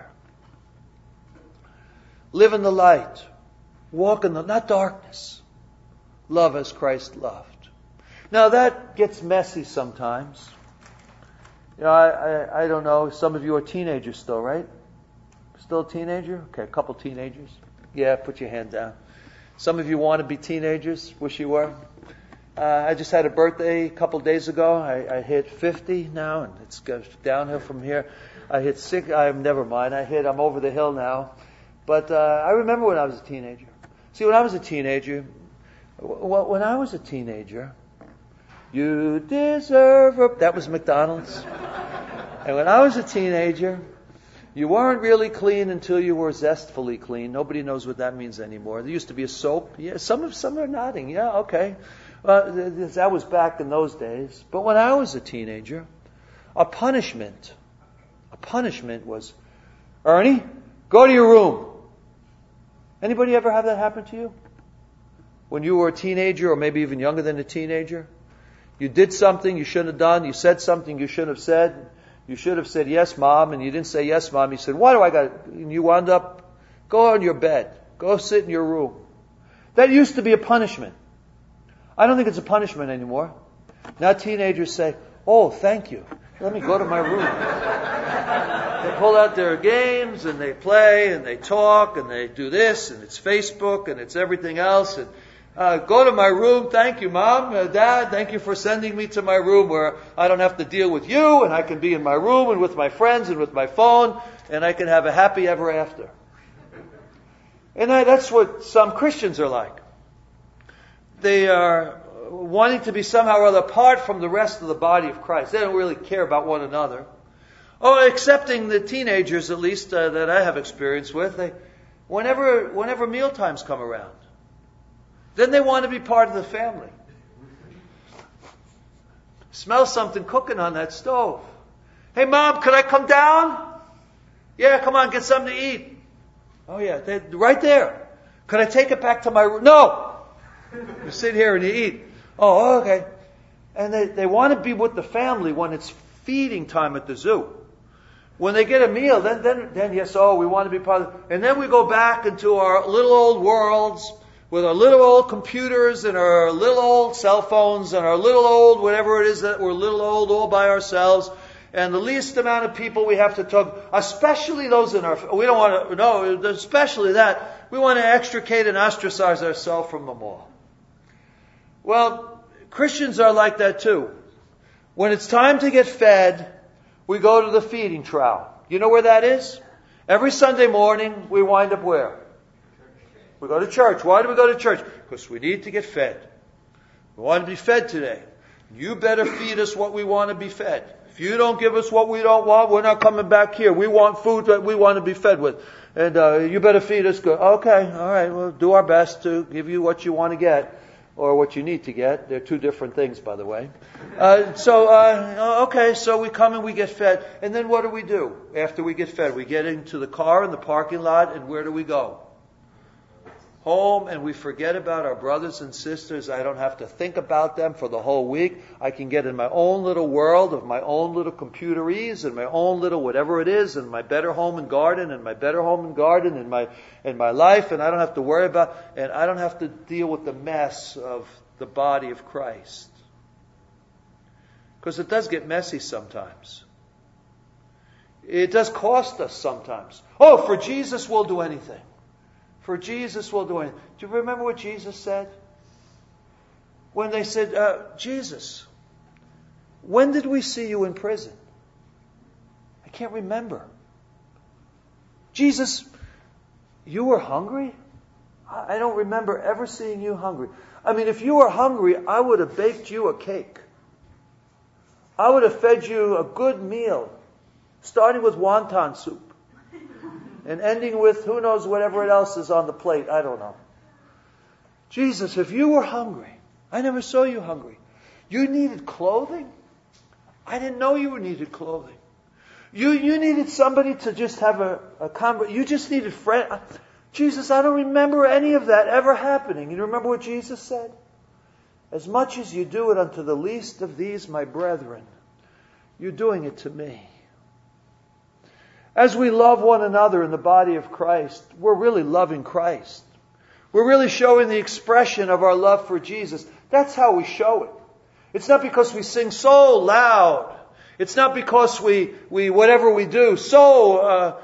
Live in the light. Walk in the, not darkness. Love as Christ loved. Now that gets messy sometimes. You know, I, I, I don't know. Some of you are teenagers still, right? Still a teenager? Okay, a couple teenagers. Yeah, put your hand down. Some of you want to be teenagers. Wish you were. Uh, I just had a birthday a couple days ago. I, I hit fifty now, and it's goes downhill from here. I hit six. I'm never mind. I hit. I'm over the hill now. But uh, I remember when I was a teenager. See, when I was a teenager, w- when I was a teenager, you deserve a... That was McDonald's. And when I was a teenager, you weren't really clean until you were zestfully clean. Nobody knows what that means anymore. There used to be a soap. Yeah, some of some are nodding. Yeah, okay. Well, that was back in those days. But when I was a teenager, a punishment, a punishment was, Ernie, go to your room. Anybody ever have that happen to you? When you were a teenager, or maybe even younger than a teenager? You did something you shouldn't have done. You said something you shouldn't have said. You should have said, yes, Mom, and you didn't say yes, Mom. You said, why do I got... And you wound up, go on your bed. Go sit in your room. That used to be a punishment. I don't think it's a punishment anymore. Now teenagers say, oh, thank you. Let me go to my room. They pull out their games, and they play, and they talk, and they do this, and it's Facebook, and it's everything else, and Uh, go to my room. Thank you, Mom, uh, Dad. Thank you for sending me to my room where I don't have to deal with you, and I can be in my room and with my friends and with my phone, and I can have a happy ever after. And I, that's what some Christians are like. They are wanting to be somehow or other apart from the rest of the body of Christ. They don't really care about one another. Oh, excepting the teenagers, at least, uh, that I have experience with. They, whenever, whenever meal times come around, then they want to be part of the family. Smell something cooking on that stove. Hey, Mom, could I come down? Yeah, come on, get something to eat. Oh, yeah, they, right there. Could I take it back to my room? No! You sit here and you eat. Oh, okay. And they, they want to be with the family when it's feeding time at the zoo. When they get a meal, then, then, then yes, oh, we want to be part of it. And then we go back into our little old worlds, with our little old computers and our little old cell phones and our little old whatever it is that we're little old all by ourselves. And the least amount of people we have to talk, especially those in our, we don't want to, no, especially that, we want to extricate and ostracize ourselves from them all. Well, Christians are like that too. When it's time to get fed, we go to the feeding trough. You know where that is? Every Sunday morning, we wind up where? We go to church. Why do we go to church? Because we need to get fed. We want to be fed today. You better feed us what we want to be fed. If you don't give us what we don't want, we're not coming back here. We want food that we want to be fed with. And uh, you better feed us good. Okay, all right, we'll do our best to give you what you want to get. Or what you need to get. They're two different things, by the way. Uh, so, uh, okay, so we come and we get fed. And then what do we do after we get fed? We get into the car in the parking lot, and where do we go? home and we forget about our brothers and sisters. I don't have to think about them for the whole week. I can get in my own little world of my own little computerese and my own little whatever it is, and my better home and garden and my better home and garden and my and my life, and I don't have to worry about, and I don't have to deal with the mess of the body of Christ. Because it does get messy sometimes. It does cost us sometimes. Oh, for Jesus we'll do anything. For Jesus we'll do anything. Do you remember what Jesus said? When they said, uh, Jesus, when did we see you in prison? I can't remember. Jesus, you were hungry? I don't remember ever seeing you hungry. I mean, if you were hungry, I would have baked you a cake. I would have fed you a good meal, starting with wonton soup and ending with who knows whatever else is on the plate. I don't know. Jesus, if you were hungry, I never saw you hungry. You needed clothing? I didn't know you needed clothing. You you needed somebody to just have a, a conversation. You just needed friend. Jesus, I don't remember any of that ever happening. You remember what Jesus said? As much as you do it unto the least of these, my brethren, you're doing it to me. As we love one another in the body of Christ, we're really loving Christ. We're really showing the expression of our love for Jesus. That's how we show it. It's not because we sing so loud. It's not because we, we whatever we do, so uh,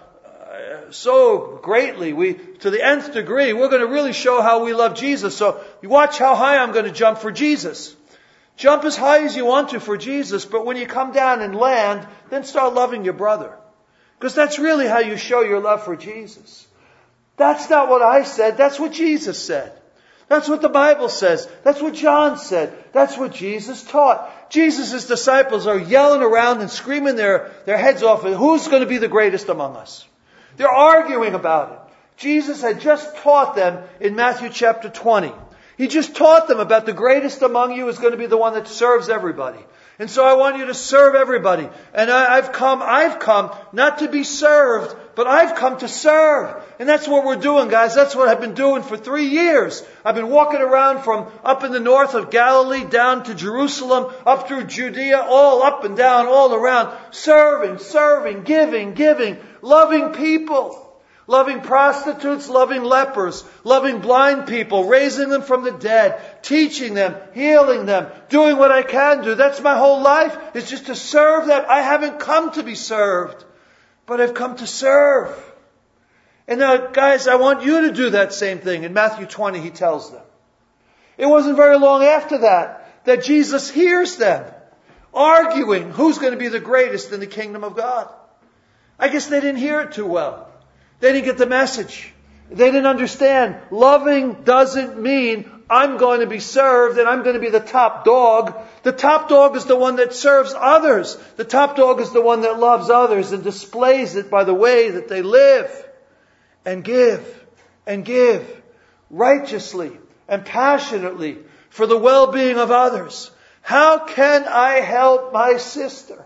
so greatly, we to the nth degree, we're going to really show how we love Jesus. So you watch how high I'm going to jump for Jesus. Jump as high as you want to for Jesus, but when you come down and land, then start loving your brother. Because that's really how you show your love for Jesus. That's not what I said. That's what Jesus said. That's what the Bible says. That's what John said. That's what Jesus taught. Jesus' disciples are yelling around and screaming their, their heads off. Who's going to be the greatest among us? They're arguing about it. Jesus had just taught them in Matthew chapter twenty. He just taught them about the greatest among you is going to be the one that serves everybody. And so I want you to serve everybody. And I, I've come, I've come not to be served, but I've come to serve. And that's what we're doing, guys. That's what I've been doing for three years. I've been walking around from up in the north of Galilee down to Jerusalem, up through Judea, all up and down, all around, serving, serving, giving, giving, loving people. Loving prostitutes, loving lepers, loving blind people, raising them from the dead, teaching them, healing them, doing what I can do. That's my whole life. It's just to serve them. I haven't come to be served, but I've come to serve. And now, guys, I want you to do that same thing. In Matthew twenty, he tells them. It wasn't very long after that that Jesus hears them arguing who's going to be the greatest in the kingdom of God. I guess they didn't hear it too well. They didn't get the message. They didn't understand. Loving doesn't mean I'm going to be served and I'm going to be the top dog. The top dog is the one that serves others. The top dog is the one that loves others and displays it by the way that they live and give and give righteously and passionately for the well-being of others. How can I help my sister?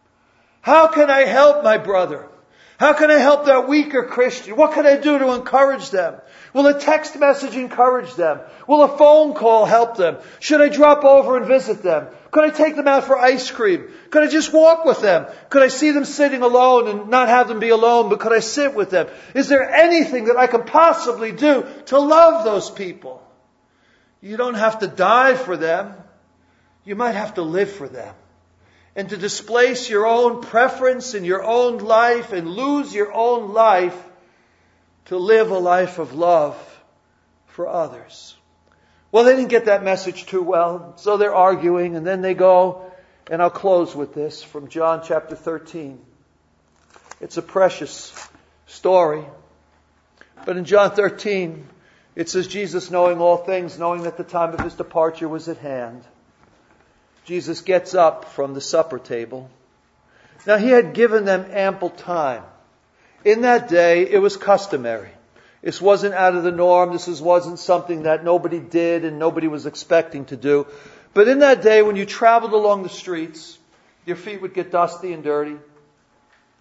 How can I help my brother? How can I help that weaker Christian? What can I do to encourage them? Will a text message encourage them? Will a phone call help them? Should I drop over and visit them? Could I take them out for ice cream? Could I just walk with them? Could I see them sitting alone and not have them be alone, but could I sit with them? Is there anything that I can possibly do to love those people? You don't have to die for them. You might have to live for them. And to displace your own preference in your own life and lose your own life to live a life of love for others. Well, they didn't get that message too well, so they're arguing, and then they go, and I'll close with this from John chapter thirteen. It's a precious story. But in John thirteen, it says, Jesus, knowing all things, knowing that the time of his departure was at hand, Jesus gets up from the supper table. Now, he had given them ample time. In that day, it was customary. This wasn't out of the norm. This wasn't something that nobody did and nobody was expecting to do. But in that day, when you traveled along the streets, your feet would get dusty and dirty.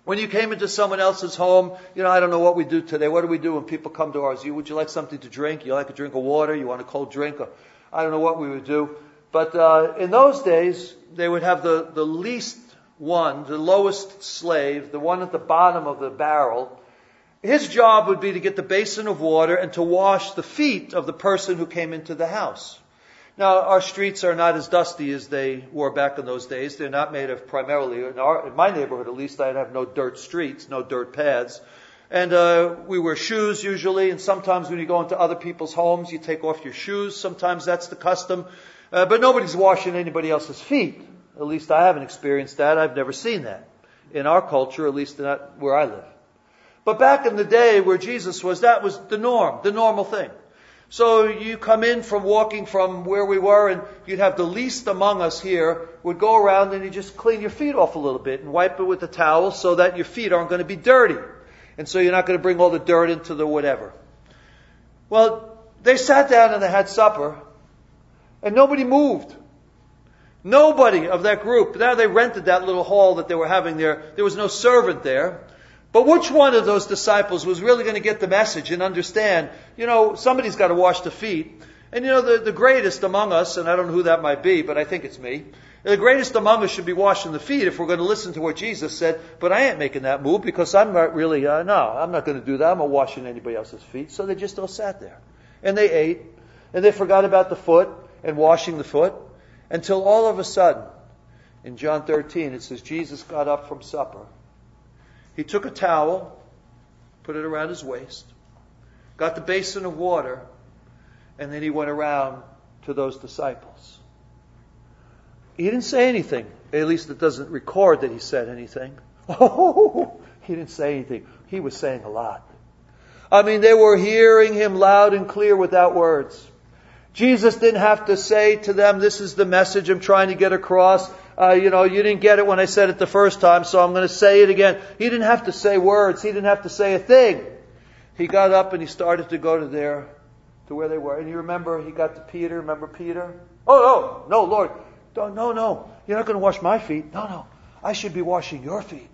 When you came into someone else's home, you know, I don't know what we do today. What do we do when people come to ours? You, would you like something to drink? You like a drink of water? You want a cold drink? Or, I don't know what we would do. But uh, in those days, they would have the, the least one, the lowest slave, the one at the bottom of the barrel. His job would be to get the basin of water and to wash the feet of the person who came into the house. Now, our streets are not as dusty as they were back in those days. They're not made of primarily, in, our, in my neighborhood at least, I'd have no dirt streets, no dirt paths. And uh, we wear shoes usually, and sometimes when you go into other people's homes, you take off your shoes. Sometimes that's the custom. Uh, but nobody's washing anybody else's feet. At least I haven't experienced that. I've never seen that in our culture, at least not where I live. But back in the day where Jesus was, that was the norm, the normal thing. So you come in from walking from where we were, and you'd have the least among us here would go around and you just clean your feet off a little bit and wipe it with a towel so that your feet aren't going to be dirty. And so you're not going to bring all the dirt into the whatever. Well, they sat down and they had supper, and nobody moved. Nobody of that group. Now they rented that little hall that they were having there. There was no servant there. But which one of those disciples was really going to get the message and understand, you know, somebody's got to wash the feet. And you know, the, the greatest among us, and I don't know who that might be, but I think it's me, the greatest among us should be washing the feet if we're going to listen to what Jesus said. But I ain't making that move because I'm not really, uh, no, I'm not going to do that. I'm not washing anybody else's feet. So they just all sat there. And they ate. And they forgot about the foot and washing the foot. Until all of a sudden, in John thirteen, it says Jesus got up from supper. He took a towel, put it around his waist, got the basin of water, and then he went around to those disciples. He didn't say anything. At least it doesn't record that he said anything. Oh, he didn't say anything. He was saying a lot. I mean, they were hearing him loud and clear without words. Jesus didn't have to say to them, this is the message I'm trying to get across. Uh, you know, you didn't get it when I said it the first time, so I'm going to say it again. He didn't have to say words. He didn't have to say a thing. He got up and he started to go to there, to where they were. And you remember, he got to Peter. Remember Peter? Oh, no, no, Lord. Don't, no, no. You're not going to wash my feet. No, no. I should be washing your feet.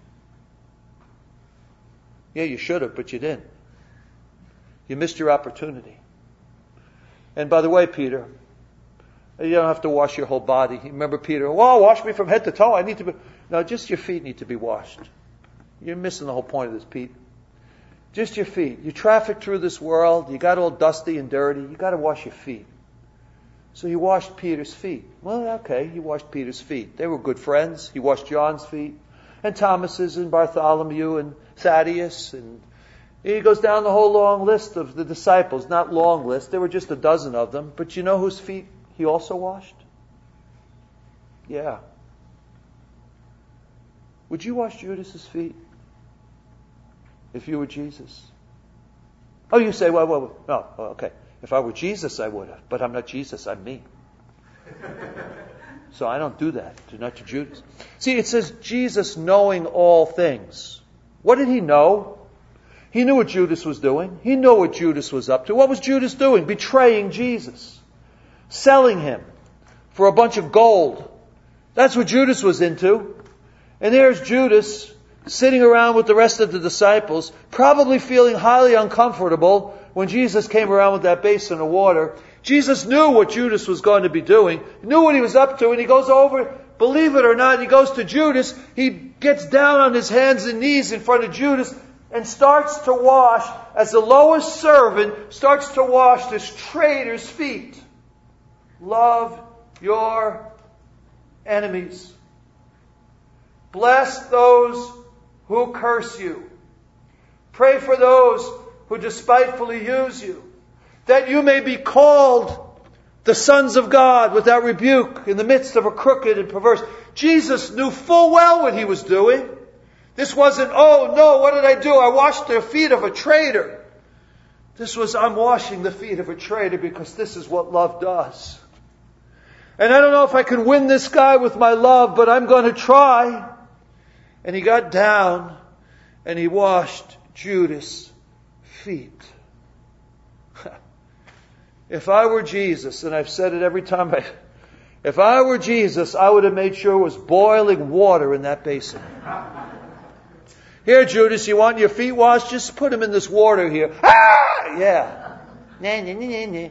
Yeah, you should have, but you didn't. You missed your opportunity. And by the way, Peter, you don't have to wash your whole body. Remember Peter, well, wash me from head to toe. I need to be... No, just your feet need to be washed. You're missing the whole point of this, Pete. Just your feet. You traffic through this world. You got all dusty and dirty. You got to wash your feet. So he washed Peter's feet. Well, okay, he washed Peter's feet. They were good friends. He washed John's feet, and Thomas's, and Bartholomew, and Thaddeus, and he goes down the whole long list of the disciples. Not long list. There were just a dozen of them. But you know whose feet he also washed? Yeah. Would you wash Judas's feet if you were Jesus? Oh, you say, well, well, no, oh, okay. If I were Jesus, I would have. But I'm not Jesus, I'm me. So I don't do that, to not to Judas. See, it says Jesus knowing all things. What did he know? He knew what Judas was doing. He knew what Judas was up to. What was Judas doing? Betraying Jesus. Selling him for a bunch of gold. That's what Judas was into. And there's Judas sitting around with the rest of the disciples, probably feeling highly uncomfortable when Jesus came around with that basin of water. Jesus knew what Judas was going to be doing. He knew what he was up to, and he goes over, believe it or not, he goes to Judas. He gets down on his hands and knees in front of Judas and starts to wash, as the lowest servant, starts to wash this traitor's feet. Love your enemies. Bless those who curse you. Pray for those who despitefully use you, that you may be called the sons of God without rebuke in the midst of a crooked and perverse. Jesus knew full well what he was doing. This wasn't, oh no, what did I do? I washed the feet of a traitor. This was, I'm washing the feet of a traitor because this is what love does. And I don't know if I can win this guy with my love, but I'm going to try. And he got down and he washed Judas' feet. If I were Jesus, and I've said it every time I... If I were Jesus, I would have made sure it was boiling water in that basin. Here, Judas, you want your feet washed? Just put them in this water here. Ah! Yeah. Nah, nah, nah, nah.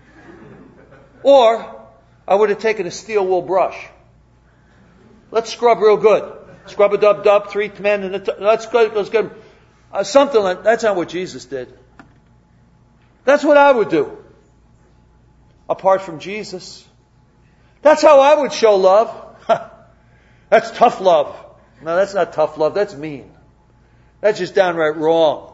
Or, I would have taken a steel wool brush. Let's scrub real good. Scrub a dub dub, three men, and let's go. Let's go. Uh, something like that's not what Jesus did. That's what I would do. Apart from Jesus, that's how I would show love. That's tough love. No, that's not tough love. That's mean. That's just downright wrong.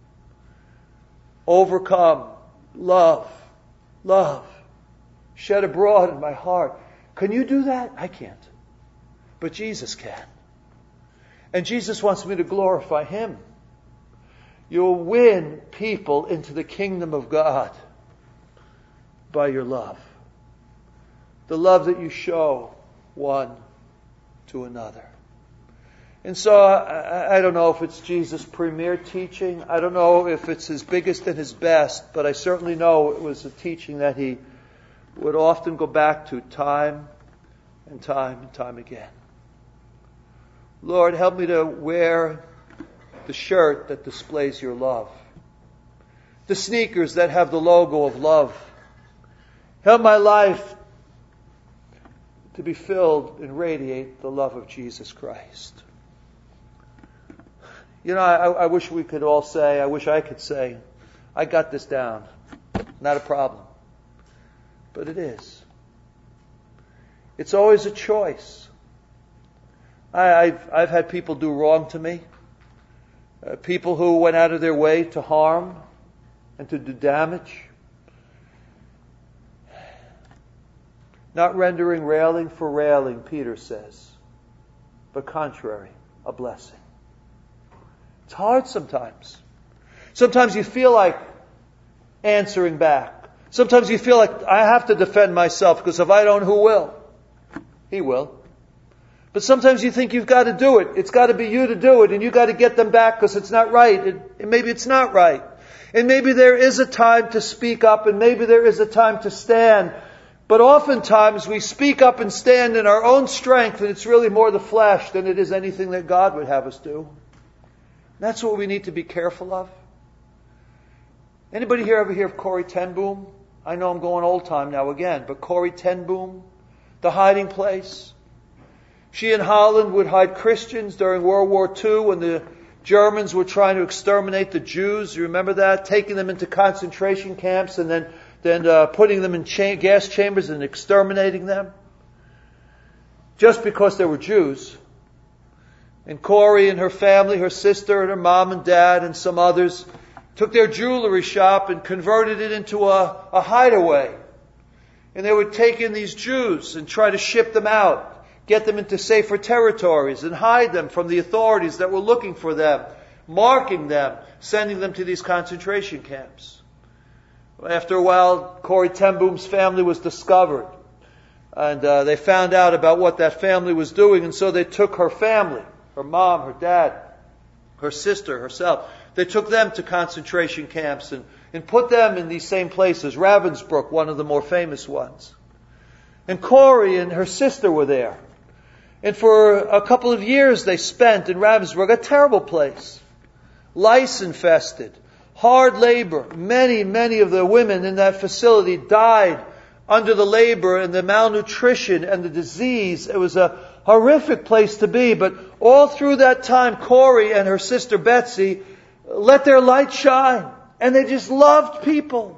Overcome, love, love, shed abroad in my heart. Can you do that? I can't. But Jesus can. And Jesus wants me to glorify Him. You'll win people into the kingdom of God by your love. The love that you show one to another. And so I, I don't know if it's Jesus' premier teaching. I don't know if it's His biggest and His best. But I certainly know it was a teaching that He would often go back to time and time and time again. Lord, help me to wear the shirt that displays your love. The sneakers that have the logo of love. Help my life to be filled and radiate the love of Jesus Christ. You know, I, I wish we could all say, I wish I could say, I got this down. Not a problem. But it is. It's always a choice. I, I've, I've had people do wrong to me. Uh, people who went out of their way to harm and to do damage. Not rendering railing for railing, Peter says, but contrary, a blessing. It's hard sometimes. Sometimes you feel like answering back. Sometimes you feel like I have to defend myself because if I don't, who will? He will. But sometimes you think you've got to do it. It's got to be you to do it, and you've got to get them back because it's not right. It, and maybe it's not right. And maybe there is a time to speak up, and maybe there is a time to stand. But oftentimes we speak up and stand in our own strength, and it's really more the flesh than it is anything that God would have us do. That's what we need to be careful of. Anybody here ever hear of Corrie ten Boom? I know I'm going old time now again, but Corrie ten Boom, the hiding place. She in Holland would hide Christians during World War Two when the Germans were trying to exterminate the Jews. You remember that? Taking them into concentration camps and then, then uh, putting them in cha- gas chambers and exterminating them. Just because they were Jews. And Corrie and her family, her sister and her mom and dad and some others, took their jewelry shop and converted it into a, a hideaway. And they would take in these Jews and try to ship them out, get them into safer territories and hide them from the authorities that were looking for them, marking them, sending them to these concentration camps. After a while, Corrie ten Boom's family was discovered. And uh, they found out about what that family was doing, and so they took her family, her mom, her dad, her sister, herself. They took them to concentration camps and, and put them in these same places. Ravensbrück, one of the more famous ones. And Corrie and her sister were there. And for a couple of years they spent in Ravensbrück, a terrible place. Lice infested. Hard labor. Many, many of the women in that facility died under the labor and the malnutrition and the disease. It was a horrific place to be. But all through that time, Corrie and her sister Betsy let their light shine. And they just loved people.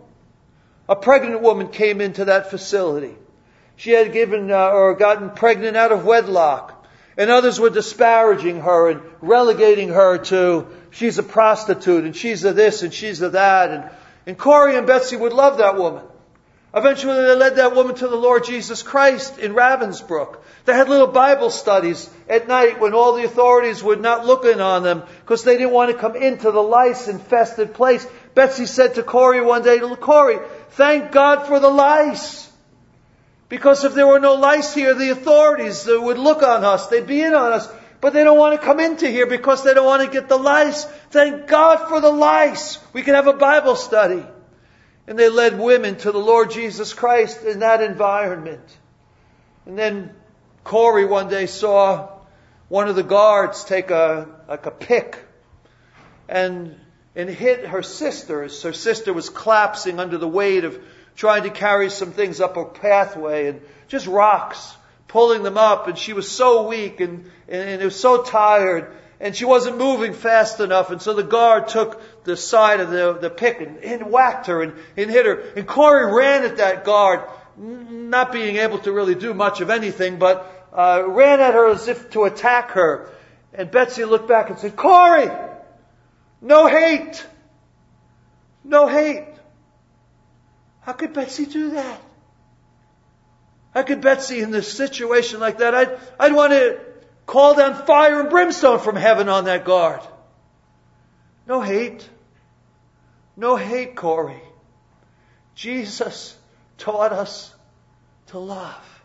A pregnant woman came into that facility. She had given uh, or gotten pregnant out of wedlock. And others were disparaging her and relegating her to, she's a prostitute and she's a this and she's a that. And, and Corrie and Betsy would love that woman. Eventually they led that woman to the Lord Jesus Christ in Ravensbrück. They had little Bible studies at night when all the authorities would not look in on them because they didn't want to come into the lice-infested place. Betsy said to Corrie one day, Corrie, thank God for the lice. Because if there were no lice here, the authorities would look on us. They'd be in on us. But they don't want to come into here because they don't want to get the lice. Thank God for the lice. We can have a Bible study. And they led women to the Lord Jesus Christ in that environment. And then Corrie one day saw one of the guards take a like a pick and and hit her sister as her sister was collapsing under the weight of trying to carry some things up a pathway, and just rocks pulling them up, and she was so weak and, and, and it was so tired, and she wasn't moving fast enough, and so the guard took the side of the, the pick and, and whacked her and, and hit her. And Corrie ran at that guard, not being able to really do much of anything, but uh, ran at her as if to attack her. And Betsy looked back and said, "Corrie! No hate! No hate!" How could Betsy do that? How could Betsy, in this situation like that, I'd, I'd want to call down fire and brimstone from heaven on that guard. No hate. No hate, Corrie. Jesus taught us to love.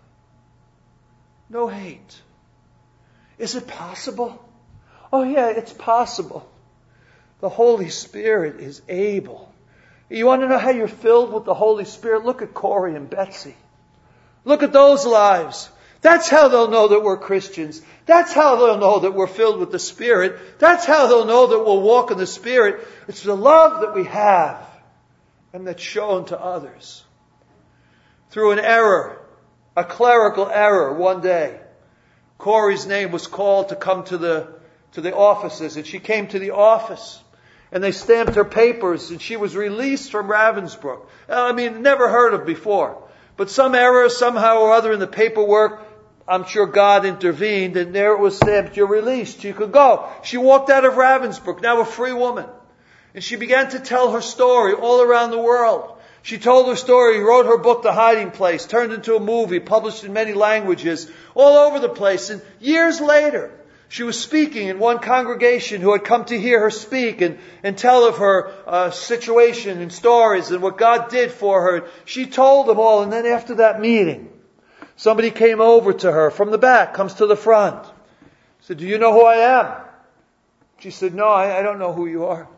No hate. Is it possible? Oh yeah, it's possible. The Holy Spirit is able. You want to know how you're filled with the Holy Spirit? Look at Corrie and Betsy. Look at those lives. That's how they'll know that we're Christians. That's how they'll know that we're filled with the Spirit. That's how they'll know that we'll walk in the Spirit. It's the love that we have and that's shown to others. Through an error, a clerical error one day, Corrie's name was called to come to the, to the offices, and she came to the office. And they stamped her papers, and she was released from Ravensbrück. I mean, never heard of before. But some error, somehow or other in the paperwork, I'm sure God intervened, and there it was stamped, "You're released, you could go." She walked out of Ravensbrück, now a free woman. And she began to tell her story all around the world. She told her story, wrote her book, The Hiding Place, turned into a movie, published in many languages, all over the place. And years later, she was speaking in one congregation who had come to hear her speak and, and tell of her uh, situation and stories and what God did for her. She told them all, and then after that meeting, somebody came over to her from the back, comes to the front. Said, "Do you know who I am?" She said, "No, I, I don't know who you are."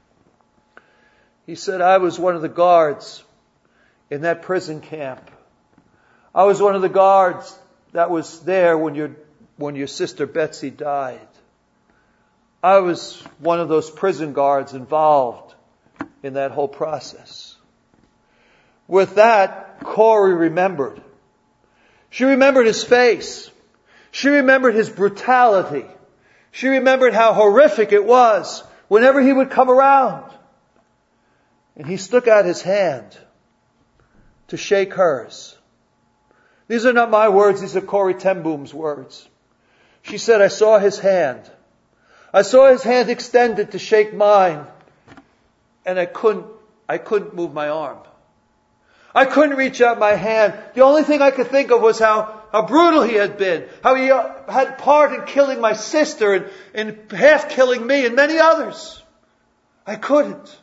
He said, "I was one of the guards in that prison camp. I was one of the guards that was there when your when your sister Betsy died. I was one of those prison guards involved in that whole process." With that, Corrie remembered. She remembered his face. She remembered his brutality. She remembered how horrific it was whenever he would come around. And he stuck out his hand to shake hers. These are not my words, these are Corrie ten Boom's words. She said, "I saw his hand. I saw his hand extended to shake mine, and I couldn't, I couldn't move my arm. I couldn't reach out my hand. The only thing I could think of was how, how brutal he had been, how he had part in killing my sister and, and half killing me and many others. I couldn't."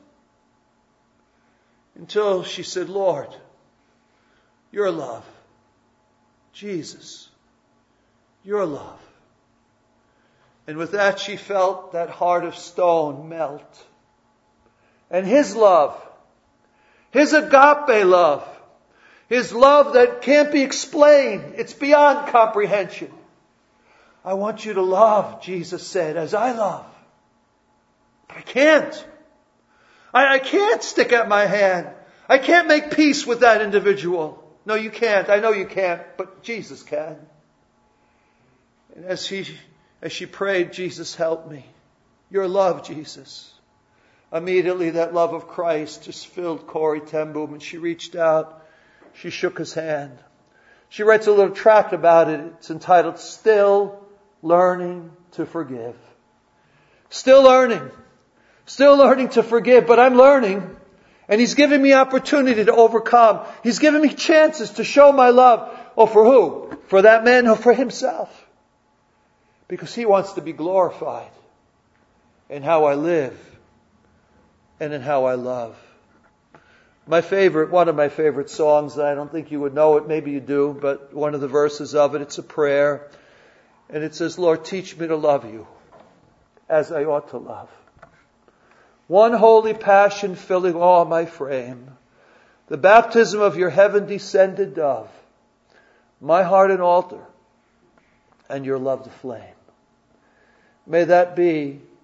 Until she said, "Lord, your love. Jesus, your love." And with that, she felt that heart of stone melt. And His love, His agape love, His love that can't be explained, it's beyond comprehension. "I want you to love," Jesus said, "as I love." But I can't. I, I can't stick out my hand. I can't make peace with that individual. No, you can't. I know you can't, but Jesus can. And as he, as she prayed, "Jesus, help me. Your love, Jesus." Immediately that love of Christ just filled Corrie ten Boom, and she reached out. She shook his hand. She writes a little tract about it. It's entitled, "Still Learning to Forgive." Still learning. Still learning to forgive, but I'm learning. And He's given me opportunity to overcome. He's given me chances to show my love. Oh, for who? For that man or for Himself? Because He wants to be glorified in how I live and in how I love. My favorite, one of my favorite songs, I don't think you would know it, maybe you do, but one of the verses of it, it's a prayer. And it says, "Lord, teach me to love you as I ought to love. One holy passion filling all my frame. The baptism of your heaven descended dove. My heart an altar, and your love the flame." May that be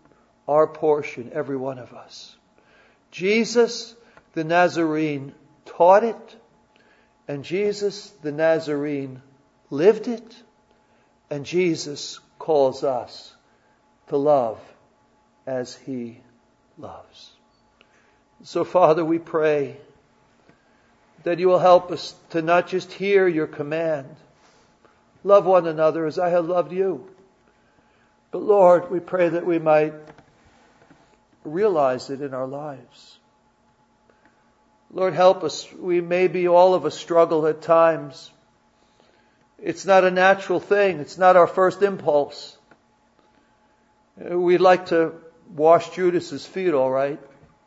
our portion, every one of us. Jesus, the Nazarene, taught it, and Jesus, the Nazarene, lived it, and Jesus calls us to love as He loves. So, Father, we pray that You will help us to not just hear Your command, love one another as I have loved You, but Lord, we pray that we might realize it in our lives. Lord, help us. We maybe all of us struggle at times. It's not a natural thing. It's not our first impulse. We'd like to wash Judas's feet, all right.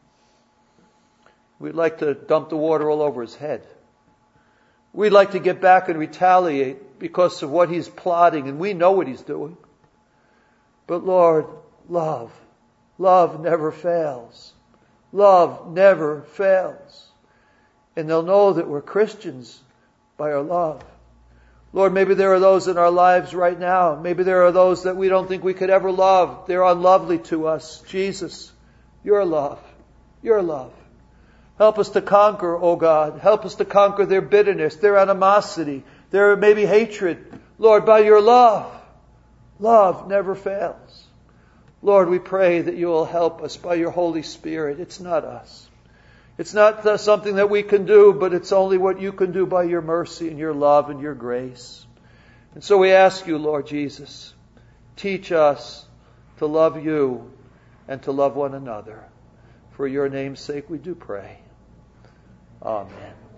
We'd like to dump the water all over his head. We'd like to get back and retaliate because of what he's plotting, and we know what he's doing. But Lord, love. Love never fails. Love never fails. And they'll know that we're Christians by our love. Lord, maybe there are those in our lives right now. Maybe there are those that we don't think we could ever love. They're unlovely to us. Jesus, Your love. Your love. Help us to conquer, O God. Help us to conquer their bitterness, their animosity, their maybe hatred. Lord, by Your love. Love never fails. Lord, we pray that You will help us by Your Holy Spirit. It's not us. It's not something that we can do, but it's only what You can do by Your mercy and Your love and Your grace. And so we ask You, Lord Jesus, teach us to love You and to love one another. For Your name's sake we do pray. Amen.